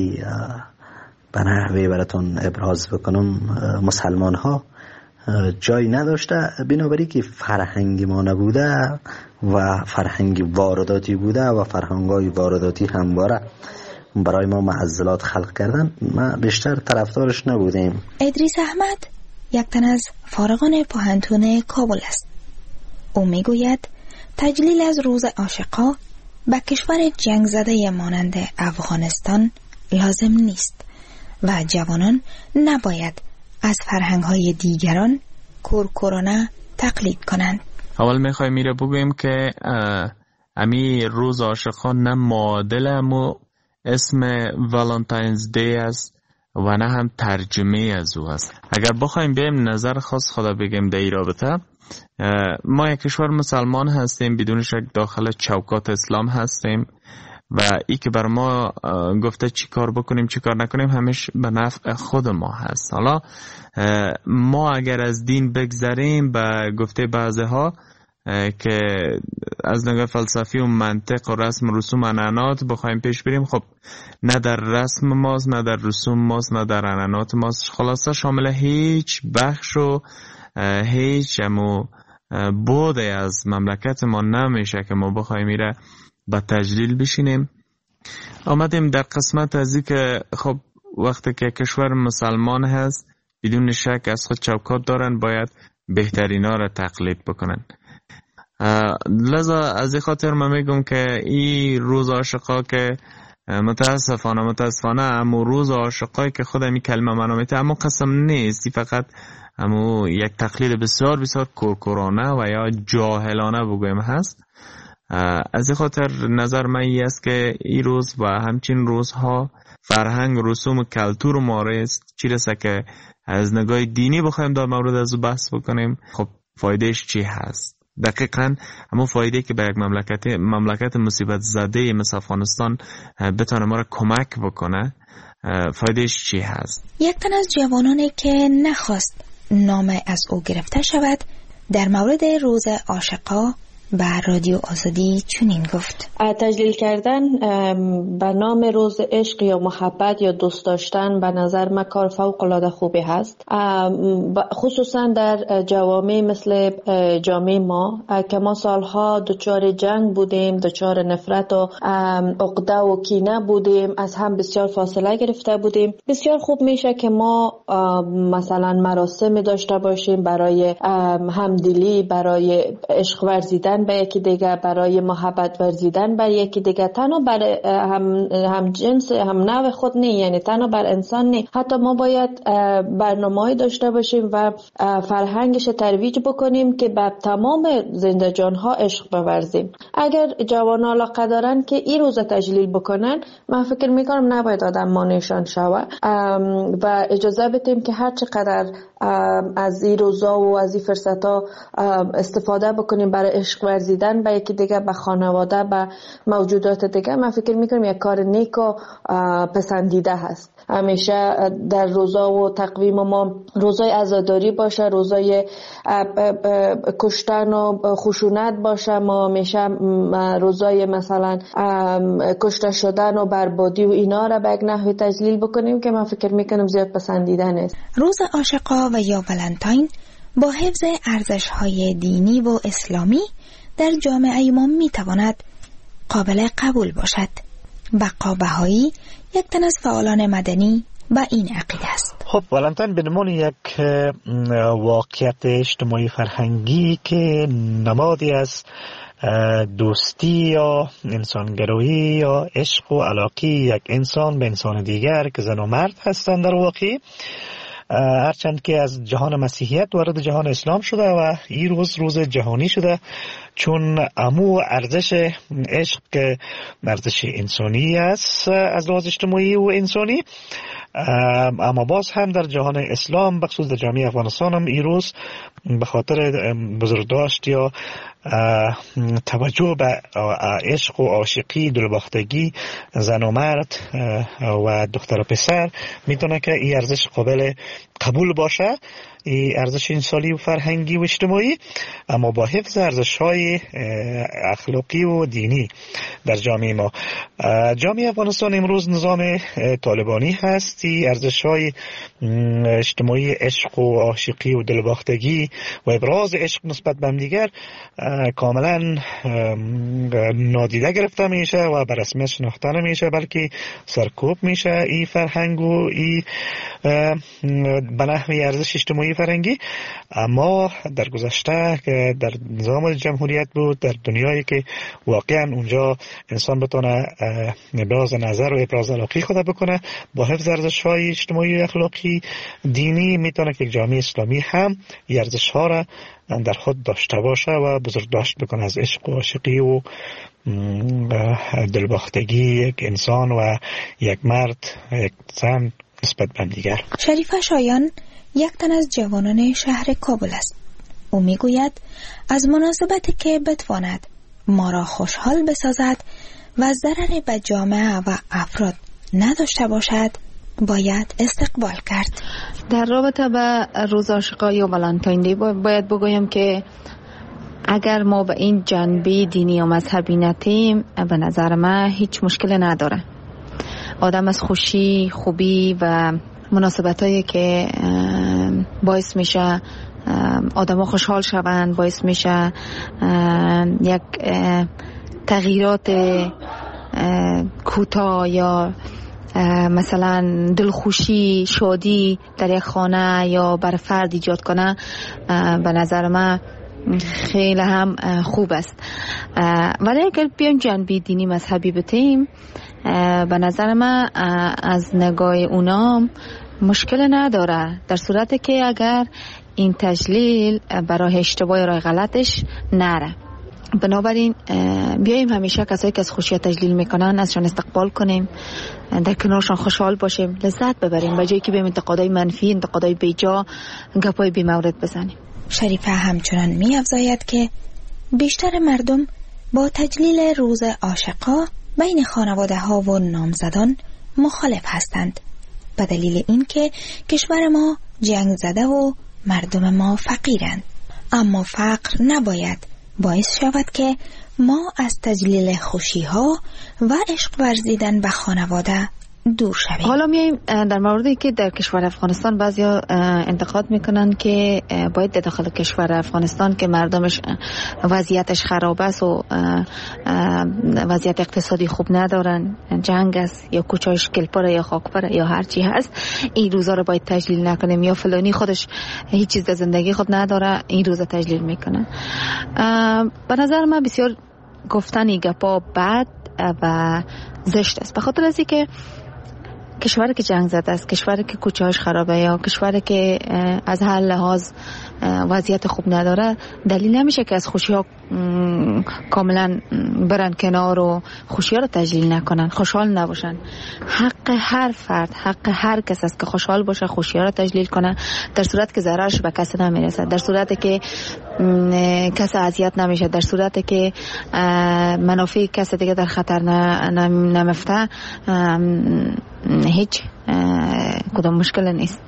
به نحوی براتون ابراز بکنم مسلمان ها جای نداشته، بنابراین که فرهنگ ما نبوده و فرهنگ وارداتی بوده و فرهنگای وارداتی همواره برای ما معضلات خلق کردن، ما بیشتر طرفدارش نبودیم. ادریس احمد یک تن از فارغان پوهنتون کابل است. او میگوید تجلیل از روز عاشقا به کشور جنگ زده مانند افغانستان لازم نیست و جوانان نباید از فرهنگ‌های دیگران کورکورانه تقلید کنند. اول میخوایم میره بگویم که امی روز عاشقان نه معادل امو اسم والنتاینز دی است و نه هم ترجمه از او است. اگر بخوایم بیم نظر خاص خدا بگیم در این رابطه، ما یک کشور مسلمان هستیم، بدون شک داخل چوکات اسلام هستیم و ای که بر ما گفته چی کار بکنیم چی کار نکنیم همیشه به نفع خود ما هست. حالا ما اگر از دین بگذریم به گفته بعضی ها که از نگاه فلسفی و منطق و رسم و رسوم عنعنات بخوایم پیش بریم، خب نه در رسم ماست نه در رسوم ماست نه در عنعنات ماست، خلاصه شامل هیچ بخش و هیچ امو بوده از مملکت ما نمیشه که ما بخوایم میره با تجلیل بشینیم. آمدیم در قسمت از این که خب وقتی که کشور مسلمان هست بدون شک از خود چوکات دارن، باید بهترین ها را تقلید بکنن. لذا از این خاطر من میگم که این روز عاشقا که متاسفانه متاسفانه امو روز عاشقایی که خود امی کلمه منامیته امو قسم نیست، فقط امو یک تقلید بسیار بسیار کورکورانه و یا جاهلانه بگویم هست. از این خاطر نظر من ای است که این روز و همچین روزها فرهنگ رسوم و کلتور ما است، چی رسه که از نگاه دینی بخوایم در مورد از بحث بکنیم، خب فایدهش چی هست؟ دقیقاً همون فایده که به یک مملکت مملکت مصیبت زده مثل افغانستان بتونه ما را کمک بکنه، فایدهش چی هست؟ یک تن از جوانانی که نخواست نام از او گرفته شود در مورد روز عاشقا به رادیو آزادی چنین گفت: تجلیل کردن به نام روز عشق یا محبت یا دوست داشتن به نظر من کار فوق العاده خوبی هست، خصوصا در جوامع مثل جامعه ما که ما سالها دچار جنگ بودیم، دچار نفرت و عقده و کینه بودیم، از هم بسیار فاصله گرفته بودیم. بسیار خوب میشه که ما مثلا مراسم داشته باشیم برای همدلی، برای عشق ورزیدن به یکی دیگه، برای محبت ورزیدن به یکی دیگه، تنها بر هم, هم جنس هم نوع خود نه، یعنی تنها بر انسان نه، حتی ما باید برنامه‌ای داشته باشیم و فرهنگش ترویج بکنیم که به تمام زنده جانها عشق بورزیم. اگر جوانان علاقه دارن که این روز تجلیل بکنن، من فکر میکنم نباید آدم مانعشان شوه و اجازه بدیم که هر چقدر از این روزا و از این فرصتا استفاده بکنیم برای عشق ورزیدن به یکی دیگه، به خانواده، به موجودات دیگه. من فکر میکنم یک کار نیک و پسندیده هست. همیشه در روزا و تقویم ما روزای عزاداری باشه، روزای کشتن و خشونت باشه، ما همیشه روزای مثلا کشته شدن و بربادی و اینا را به یک نحوی تجلیل بکنیم که من فکر میکنم زیاد پسندیده نیست. روز عاشقا و یا ولنتاین با حفظ ارزش‌های دینی و اسلامی در جامعه ما میتواند قابل قبول باشد. بقا بهایی یک تن از فعالان مدنی با این عقیده است. خب ولنتاین به عنوان یک واقعیت اجتماعی فرهنگی که نمادی از دوستی یا انسانگرایی یا عشق و علاقه یک انسان به انسان دیگر که زن و مرد هستند در واقع، هرچند که از جهان مسیحیت وارد جهان اسلام شده و این روز روز جهانی شده، چون امو ارزش عشق که ارزش انسانی است از لحاظ اجتماعی و انسانی، اما باز هم در جهان اسلام بخصوص در جامعه افغانستان هم این روز به خاطر بزرگداشت یا توجه به عشق و عاشقی دلباختگی زن و مرد و دختر و پسر میتونه که این ارزش قابل قبول باشه، این ارزش انسانی و فرهنگی و اجتماعی، اما با حفظ ارزش‌های اخلاقی و دینی در جامعه ما. جامعه افغانستان امروز نظام طالبانی هست. ارزش‌های اجتماعی عشق و عاشقی و دلباختگی و ابراز عشق نسبت به دیگر کاملا نادیده گرفته میشه و به رسمیت شناخته نمیشه، بلکه سرکوب میشه این فرهنگ و این به نحوی ارزش اجتماعی فرهنگی. اما در گذشته که در نظام جمهوریت بود، در دنیایی که واقعا اونجا انسان بتونه ابراز نظر و ابراز علاقه خود بکنه با حفظ ارزش‌های اجتماعی اخلاقی دینی، میتونه که یک جامعه اسلامی هم این ارزش‌ها را در خود داشته باشه و بزرگداشت بکنه از عشق و عاشقی و دلباختگی یک انسان و یک مرد یک زن نسبت به دیگر. شریفه شایان یک تن از جوانان شهر کابل است. او میگوید از مناسبتی که بتواند ما را خوشحال بسازد و ضرری به جامعه و افراد نداشته باشد باید استقبال کرد. در رابطه با روز عاشقان یا ولنتاین دی باید بگویم که اگر ما به این جنبه دینی یا مذهبی نتیم، به نظر من هیچ مشکل نداره. آدم از خوشی، خوبی و مناسبتایی که باعث میشه آدم ها خوشحال شوند، باعث میشه یک تغییرات کوتاه یا مثلا دلخوشی، شادی در یک خانه یا بر فرد ایجاد کنه، به نظر من خیلی هم خوب است. ولی اگر بیایم جنبه دینی مذهبی بتیم، به نظر من از نگاه اونام مشکل نداره، در صورتی که اگر این تجلیل برای اشتباه یا راه غلطش نره. بنابراین بیاییم همیشه کسایی که از خوشی تجلیل میکنن ازشان استقبال کنیم، در کنارشان خوشحال باشیم، لذت ببریم، به جایی که بیم انتقادای منفی، انتقادای بیجا، گپای بی مورد بزنیم. شریفه همچنان می افزاید که بیشتر مردم با تجلیل روز عاشقا بین خانواده ها و نامزدان مخالف هستند، به دلیل اینکه کشور ما جنگ زده و مردم ما فقیرند. اما فقر نباید باعث شود که ما از تجلیل خوشی ها و عشق ورزیدن به خانواده دور شویم. حالا میایم در موردی که در کشور افغانستان بعضیا انتقاد میکنن که باید در داخل کشور افغانستان که مردمش وضعیتش خراب است و وضعیت اقتصادی خوب ندارن، جنگ است یا کوچه‌اش گلپره یا خاکپره یا هر چی هست، این روزا رو باید تجلیل نکنیم، یا فلانی خودش هیچ چیز در زندگی خود نداره این روزا تجلیل میکنه. به نظر من بسیار گفتن گپا بد و زشت است، به خاطر از اینکه کشوری که جنگ زده است، کشوری که کوچه‌اش خرابه یا کشوری که از هر لحاظ وضعیت خوب نداره، دلیل نمیشه که از خوشی ها کاملا برن کنار و خوشی ها رو تجلیل نکنن، خوشحال نباشن. حق هر فرد، حق هر کس است که خوشحال باشه، خوشی ها رو تجلیل کنه، در صورت که ضررش به کسی نمیرسه، در صورتی که کسی اذیت نمیشه، در صورتی که منافع کسی دیگه در خطر نمیفته، هیچ کدام مشکل نیست.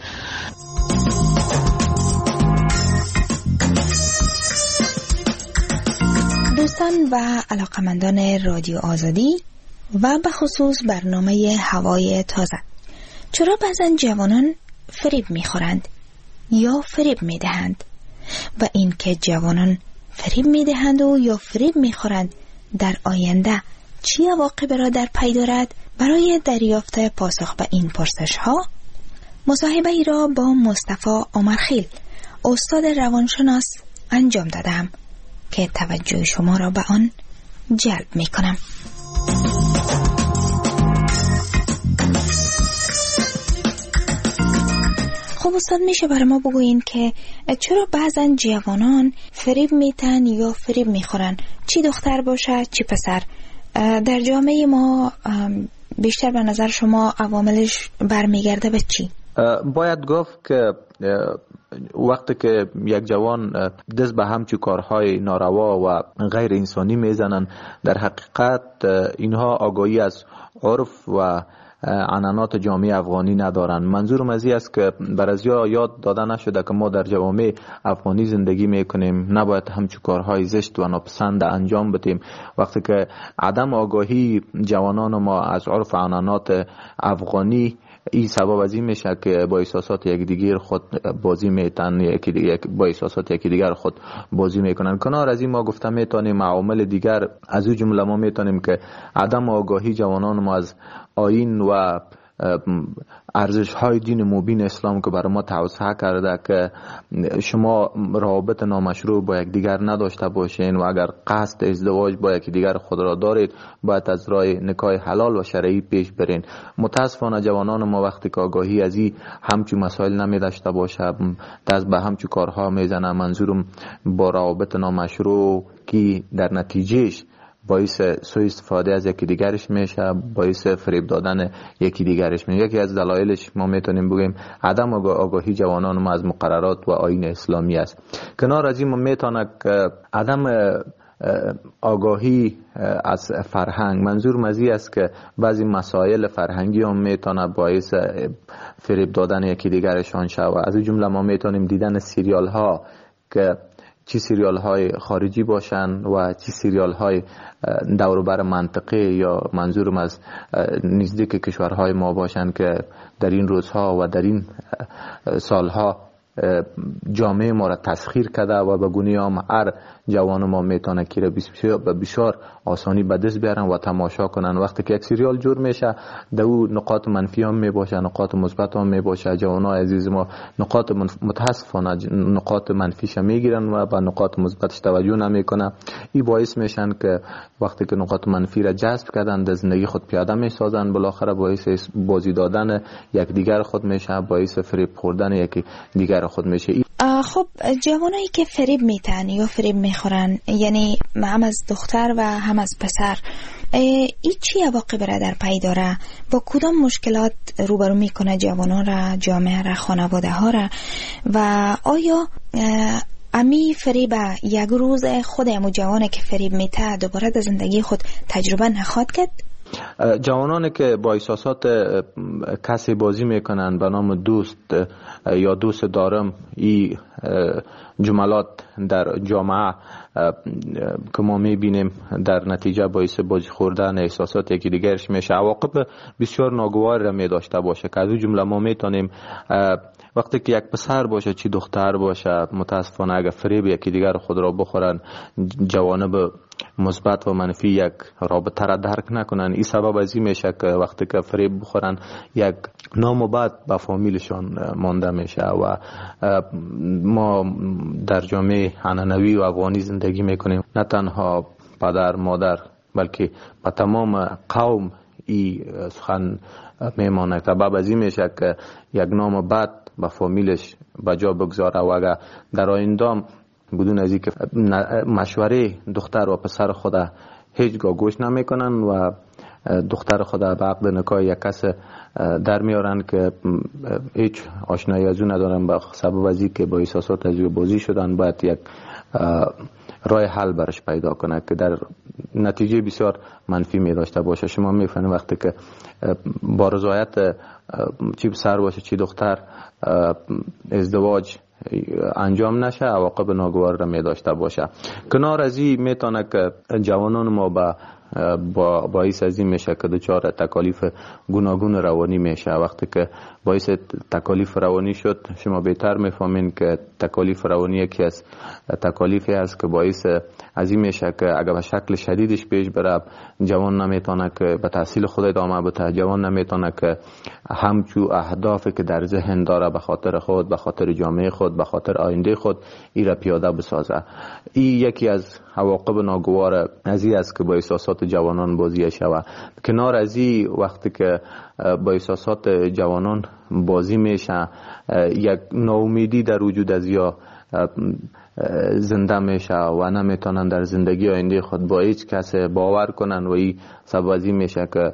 دوستان و علاقمندان رادیو آزادی و به خصوص برنامه هوای تازه، چرا بعضن جوانان فریب میخورند یا فریب میدهند؟ و اینکه جوانان فریب میدهند و یا فریب میخورند در آینده چی عواقبی را در پی دارد؟ برای دریافت پاسخ به این پرسش ها مصاحبه ای را با مصطفی عمرخیل استاد روانشناس انجام دادم که توجه شما را به آن جلب می کنم. خب استاد، میشه برای ما بگوین که چرا بعضن جوانان فریب میتن یا فریب میخورن، چی دختر باشه چی پسر؟ در جامعه ما بیشتر به نظر شما عواملش برمیگرده به چی؟ باید گفت که وقتی که یک جوان دست به همچی کارهای ناروا و غیر انسانی میزنن، در حقیقت اینها آگاهی از عرف و عنعنات جامعه افغانی ندارن. منظورم از این است که برازیا یاد داده نشده که ما در جوامع افغانی زندگی میکنیم، نباید همچی کارهای زشت و ناپسند انجام بدیم. وقتی که عدم آگاهی جوانان ما از عرف و عنعنات افغانی، این سبب از این میشه که با احساسات یک دیگر خود بازی میتن، یکی دیگر با احساسات یکی دیگر خود بازی میکنن. کنار از این ما گفتم میتونیم عوامل دیگر از او جمله ما میتونیم که عدم آگاهی جوانان ما از آیین و ارزش های دین مبین اسلام که برای ما توصیه کرده که شما روابط نامشروع با یک دیگر نداشته باشین و اگر قصد ازدواج با یک دیگر خود را دارید باید از راه نکاح حلال و شرعی پیش برین. متاسفانه جوانان ما وقتی که آگاهی از این همچون مسائل نمی داشته باشه دست به همچون کارها میزنه. منظورم با روابط نامشروع که در نتیجهش باعث سوء استفاده از یکی دیگرش میشه، باعث فریب دادن یکی دیگرش میشه. یکی از دلایلش ما میتونیم بگیم عدم آگاهی جوانان ما از مقررات و آیین اسلامی است. کنار از این ما میتونه که عدم آگاهی از فرهنگ، منظور مزی است که بعضی مسائل فرهنگی هم میتونه باعث فریب دادن یکی دیگرشان شود. از این جمله ما میتونیم دیدن سریال ها که چی سریال های خارجی باشن و چی سریال های دوروبر منطقه یا منظورم از نزدیک کشورهای ما باشن که در این روزها و در این سالها جامعه ما را تسخیر کرده و به گونه هم هر جوان ما میتونه که به بسیار آسانی به دست بیارن و تماشا کنن. وقتی که یک سریال جور میشه در او نقاط منفی هم میباشه، نقاط مثبت هم میباشه. جوانای عزیز ما نقاط متاسفانه نقاط منفیش میگیرن و به نقاط مثبتش توجه نمیکنن. این باعث میشن که وقتی که نقاط منفی را جذب کردن در زندگی خود پیاده میسازن، بالاخره باعث بازی دادن یک دیگر خود میشه، باعث فریب خوردن یک دیگر خود میشه. خب جوانایی که فریب میتن یا فریب میخورن، یعنی هم از دختر و هم از پسر، این چی عواقب را در پی داره؟ با کدام مشکلات روبرو میکنه جوانان را، جامعه را، خانواده ها را؟ و آیا امی فریب یک روز خود امو جوانه که فریب میته دوباره در زندگی خود تجربه نخواهد کرد؟ جوانانی که با احساسات کسی بازی میکنن به نام دوست یا دوست دارم، این جملات در جامعه که ما میبینیم در نتیجه باعث بازی خوردن احساسات یکی دیگرش میشه، عواقب بسیار ناگوار را میداشته باشه که از اون جمله ما میتونیم وقتی که یک پسر باشه چی دختر باشه، متاسفانه اگر فریب یکی دیگر خود را بخورن، جوانب مثبت و منفی یک رابطه را درک نکنن. این سبب از این میشه که وقتی که فریب بخورن یک نام و بد به فامیلشان مانده میشه و ما در جامعه عنعنوی و افغانی زندگی میکنیم. نه تنها پدر مادر بلکه به تمام قوم این سخن میمانه. سبب از این میشه که یک نام بد به فامیلش بجا بگذاره و اگر در آینده بدون از اینکه مشوره دختر و پسر خود هیچگاه گوش نمیکنن و دختر خود به عقد نکاح یک کس در میارن که هیچ آشنایی از اون ندارن، به سبب از اینکه با احساسات از بازی شدن، باید یک راه حل برش پیدا کنه که در نتیجه بسیار منفی می داشته باشه. شما میفهمید وقتی که با رضایت چی پسر باشه چی دختر ازدواج انجام نشه، عواقب ناگوار را می داشته باشه. کنار از این میتونه که جوانان ما به با باعث از این میشه که دچار تکالیف گوناگون روانی میشه. وقتی که باعث تکالیف روانی شد، شما بهتر میفهمین که تکالیف روانی یکی از تکالیفی است که باعث از این میشه که اگر به شکل شدیدش پیش بره، جوان نمیتونه که به تحصیل خود ادامه بده، جوان نمیتونه که همچو اهدافی که در ذهن داره به خاطر خود، به خاطر جامعه خود، به خاطر آینده خود ای را پیاده بسازه. این یکی از عواقب ناگوار از این است که با احساسات جوانان بازی شود. کنار از این، وقتی که با احساسات جوانان بازی میشه، یک ناامیدی در وجود از یا زنده میشه و نمیتونن در زندگی آینده خود با هیچ کس باور کنن و این سبب میشه که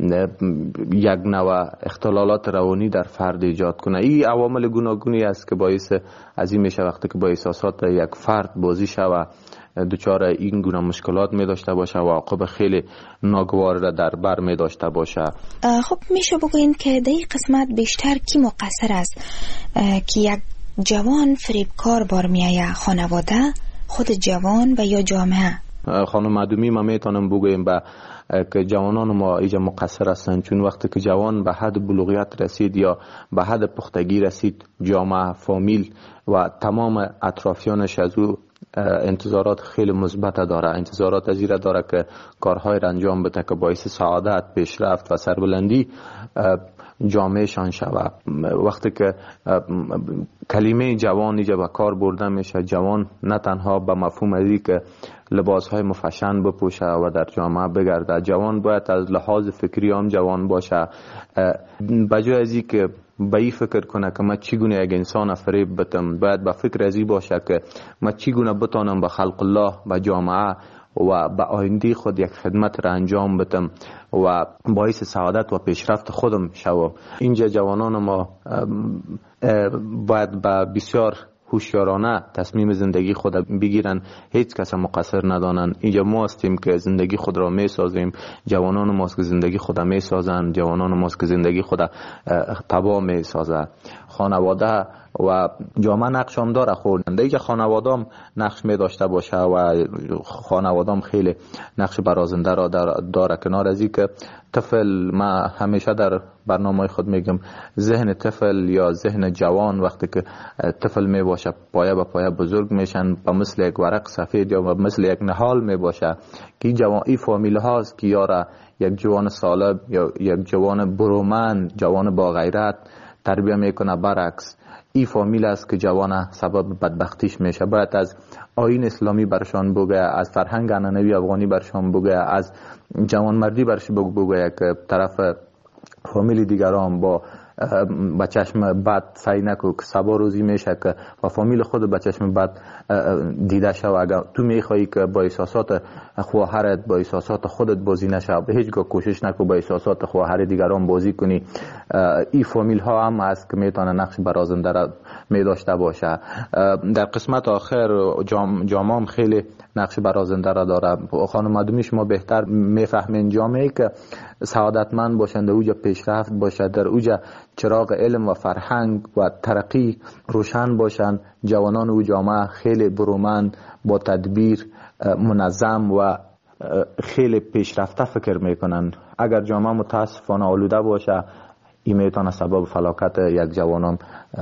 یک نوع اختلالات روانی در فرد ایجاد کنه. این عوامل گوناگونی است که باعث از این میشه وقتی که با احساسات یک فرد بازی شود دچار این گونه مشکلات می داشته باشه و عواقب خیلی ناگوار را در بر می داشته باشه. خب میشه بگوین که در این قسمت بیشتر کی مقصر است که یک جوان فریبکار بار میایه؟ خانواده، خود جوان و یا جامعه؟ خانم معدومی ما میتونم بگویم با که جوانان ما ایجا مقصر هستند، چون وقتی که جوان به حد بلوغیت رسید یا به حد پختگی رسید، جامعه، فامیل و تمام اطرافیانش از او انتظارات خیلی مثبت داره. انتظارات از این داره که کارهای را انجام بده که باعث سعادت، پیشرفت و سربلندی جامعه شان شود. وقتی که کلمه جوان اینجا به کار برده میشه، جوان نه تنها به مفهوم ازی که لباس های مفشن بپوشه و در جامعه بگرده، جوان باید از لحاظ فکری هم جوان باشه. بجای ازی که به این فکر کنه که من چگونه یک انسان فریب بدم، باید به فکر ازی باشه که من چگونه بتانم به خلق الله، به جامعه و به آینده خود یک خدمت را انجام بدم و باعث سعادت و پیشرفت خودم شوم. اینجا جوانان ما باید به بسیار هوشیارانه تصمیم زندگی خود بگیرن، هیچ کس مقصر ندانن. اینجا ما هستیم که زندگی خود را می سازیم، جوانان ماست که زندگی خود می سازن، جوانان ماست که زندگی خود تباه می سازن. خانواده و جامعه نقش هم داره خوردن. دیگه خانواده هم نقش می داشته باشه و خانواده هم خیلی نقش برازنده را داره. کنار از این که طفل، ما همیشه در برنامه خود میگم ذهن طفل یا ذهن جوان وقتی که طفل می باشه پایه به پایه بزرگ میشن، به مثل یک ورق سفید یا مثل یک نهال می باشه که جوان ای فامیل هاست که یاره یک جوان سالب یا یک جوان برومند، جوان با غیرت تربیه میکنه. برعکس این فامیل است که جوان سبب بدبختیش میشه. باید از آیین اسلامی برشان بگه، از فرهنگ عنعنوی افغانی برشان بگه، از جوان مردی برش بگه که طرف فامیل دیگران با با چشم بد سعی نکو که سبا روزی میشه که و فامیل خود با چشم بد دیده شو. اگر تو میخوایی که با احساسات خواهرت، با احساسات خودت بازی نشه، به هیچگاه کوشش نکو با احساسات خواهر دیگران بازی کنی. این فامیل ها هم هست که میتونه نقش برازنده را می داشته باشه. در قسمت آخر جام جامعه خیلی نقش برازنده را داره. خانم معدومی شما بهتر میفهمین جامعه که سعادتمند باشند، در اوجا پیشرفت باشد، در اوجا چراغ علم و فرهنگ و ترقی روشن باشند، جوانان او جامعه خیلی برومند، با تدبیر، منظم و خیلی پیشرفته فکر میکنن. اگر جامعه متاسفانه آلوده باشه، این میتونه سبب فلاکت یک جوانان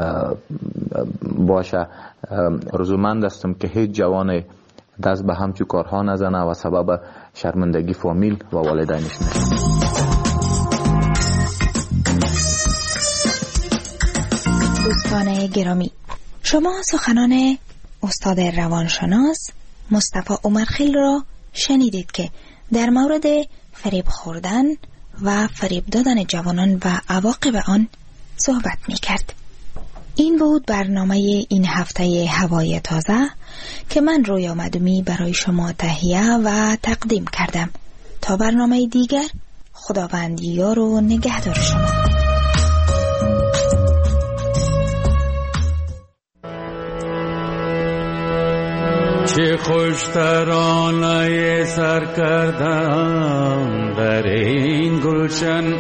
باشه. رضامند هستم که هیچ جوان دست به همچو کارها نزنه و سبب شرمندگی فامیل و والدینش نشه. دوستان گرامی، شما سخنان استاد روانشناس مصطفی عمرخیل را شنیدید که در مورد فریب خوردن و فریب دادن جوانان و عواقب آن صحبت می کرد. این بود برنامه این هفته هوای تازه که من رویا مدومی برای شما تهیه و تقدیم کردم. تا برنامه دیگر، خداوند یار و نگهدار شما. چه خوش ترانه سر کردم در این گلشن،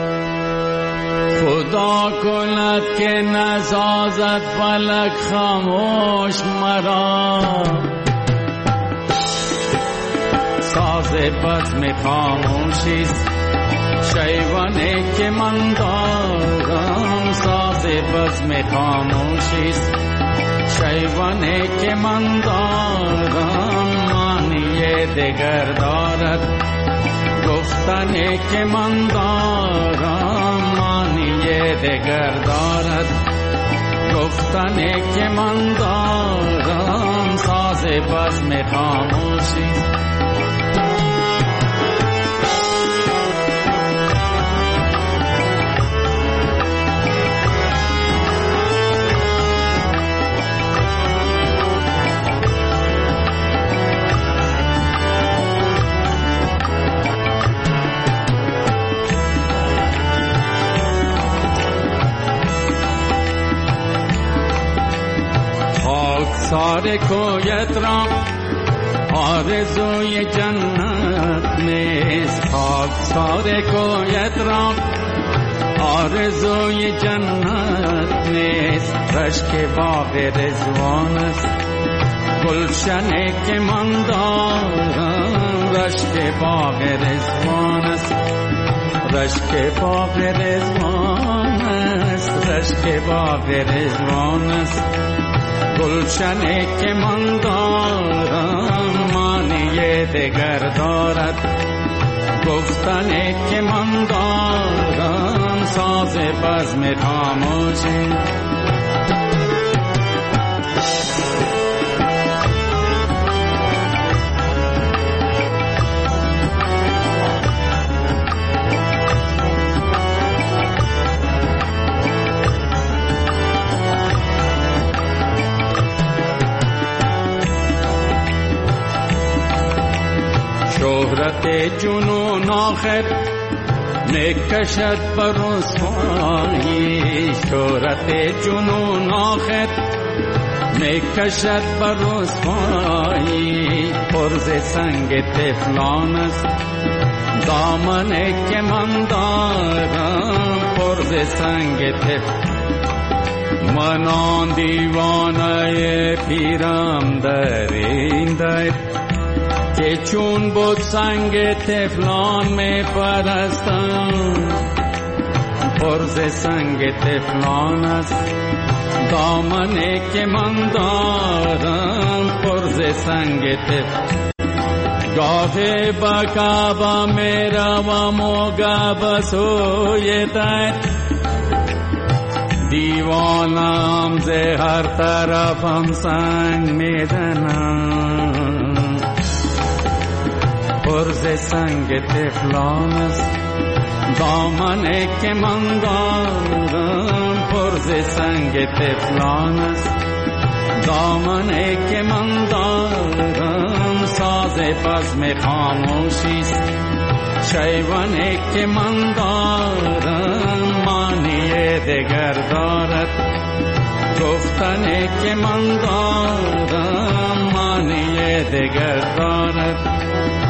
خدا کند که نسازد فلک خاموش مرا. ساز بزم خاموشیست شیوانی که من دارم ساز بزم خاموشیست شیوانی که من دارم معنی دگر دارد گفتنی که من دارم معنی دگر دارد گفتنی که من دارم ساز بزم خاموشیست سار کویت را آرزوی جنت نیست خاک سار کویت را آرزوی جنت نیست رشک باغ رضوان است گلشنی که من دارم رشک باغ رضوان است رشک باغ رضوان است رشک باغ رضوان است گلشنی که من دارم معنی دگر دارد گفتنی که من دارم ساز بزم خاموشی شهرت جنون آخر میکشد بر رسوایی شهرت جنون آخر میکشد بر رسوایی پرز سنگ طفلان است دامنی که من دارم پرز سنگ طفلان من آن دیوانه پیرم در این در که چون بود سنگ طفلان می پرستم پرز سنگ طفلان است دامنی که من دارم پرز سنگ طفلان گاهی با کعبه می روم و گاه سوی در دیوانم ز هر طرفم سنگ می زنم پرز سنگ طفلان است دامنی که من دارم پرز سنگ طفلان است دامنی که من دارم ساز بزم خاموشی است شیوانی که من دارم معنی دگر دارد گفتنی که من دارم معنی دگر دارد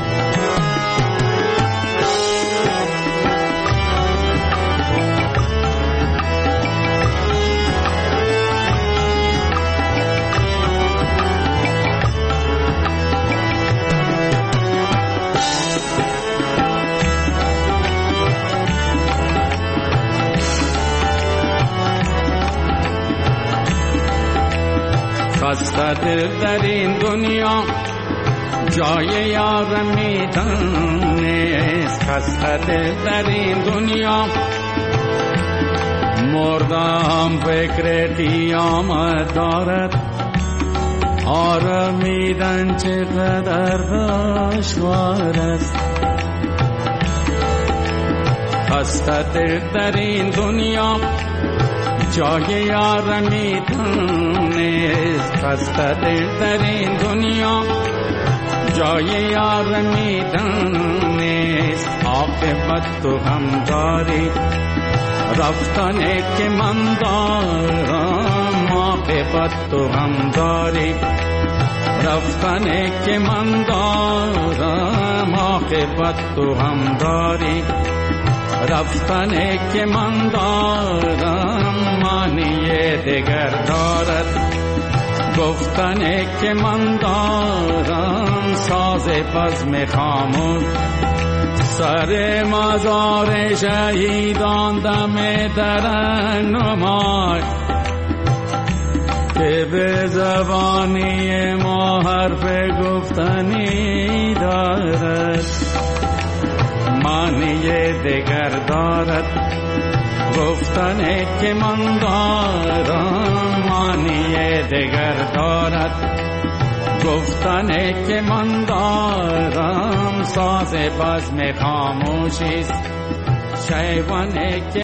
خسته دل در این دنیا جای یار میدان نیست خسته دل در این دنیا مردم فکر قیامت دارد آرمیدن چقدر دشوار است خسته دل در این دنیا جای یار میدان نیست خسته دل در این دنیا جای یار میدان نیست عاقبت تو هم داری رفتنی که من دارم عاقبت تو هم داری رفتنی که من دارم عاقبت تو هم داری رفتنی که من دارم معنی دگر دارد گفتن که من دارم ساز بزم خاموش، سر مزار شهیدان دم ترنمای، که به زبانی ما حرف گفتنی دارد، معنی دگر دارد. گفتن که من دارم معنی دگر دارد، گفتن که من دارم ساز بزم خاموشی است، شیوان که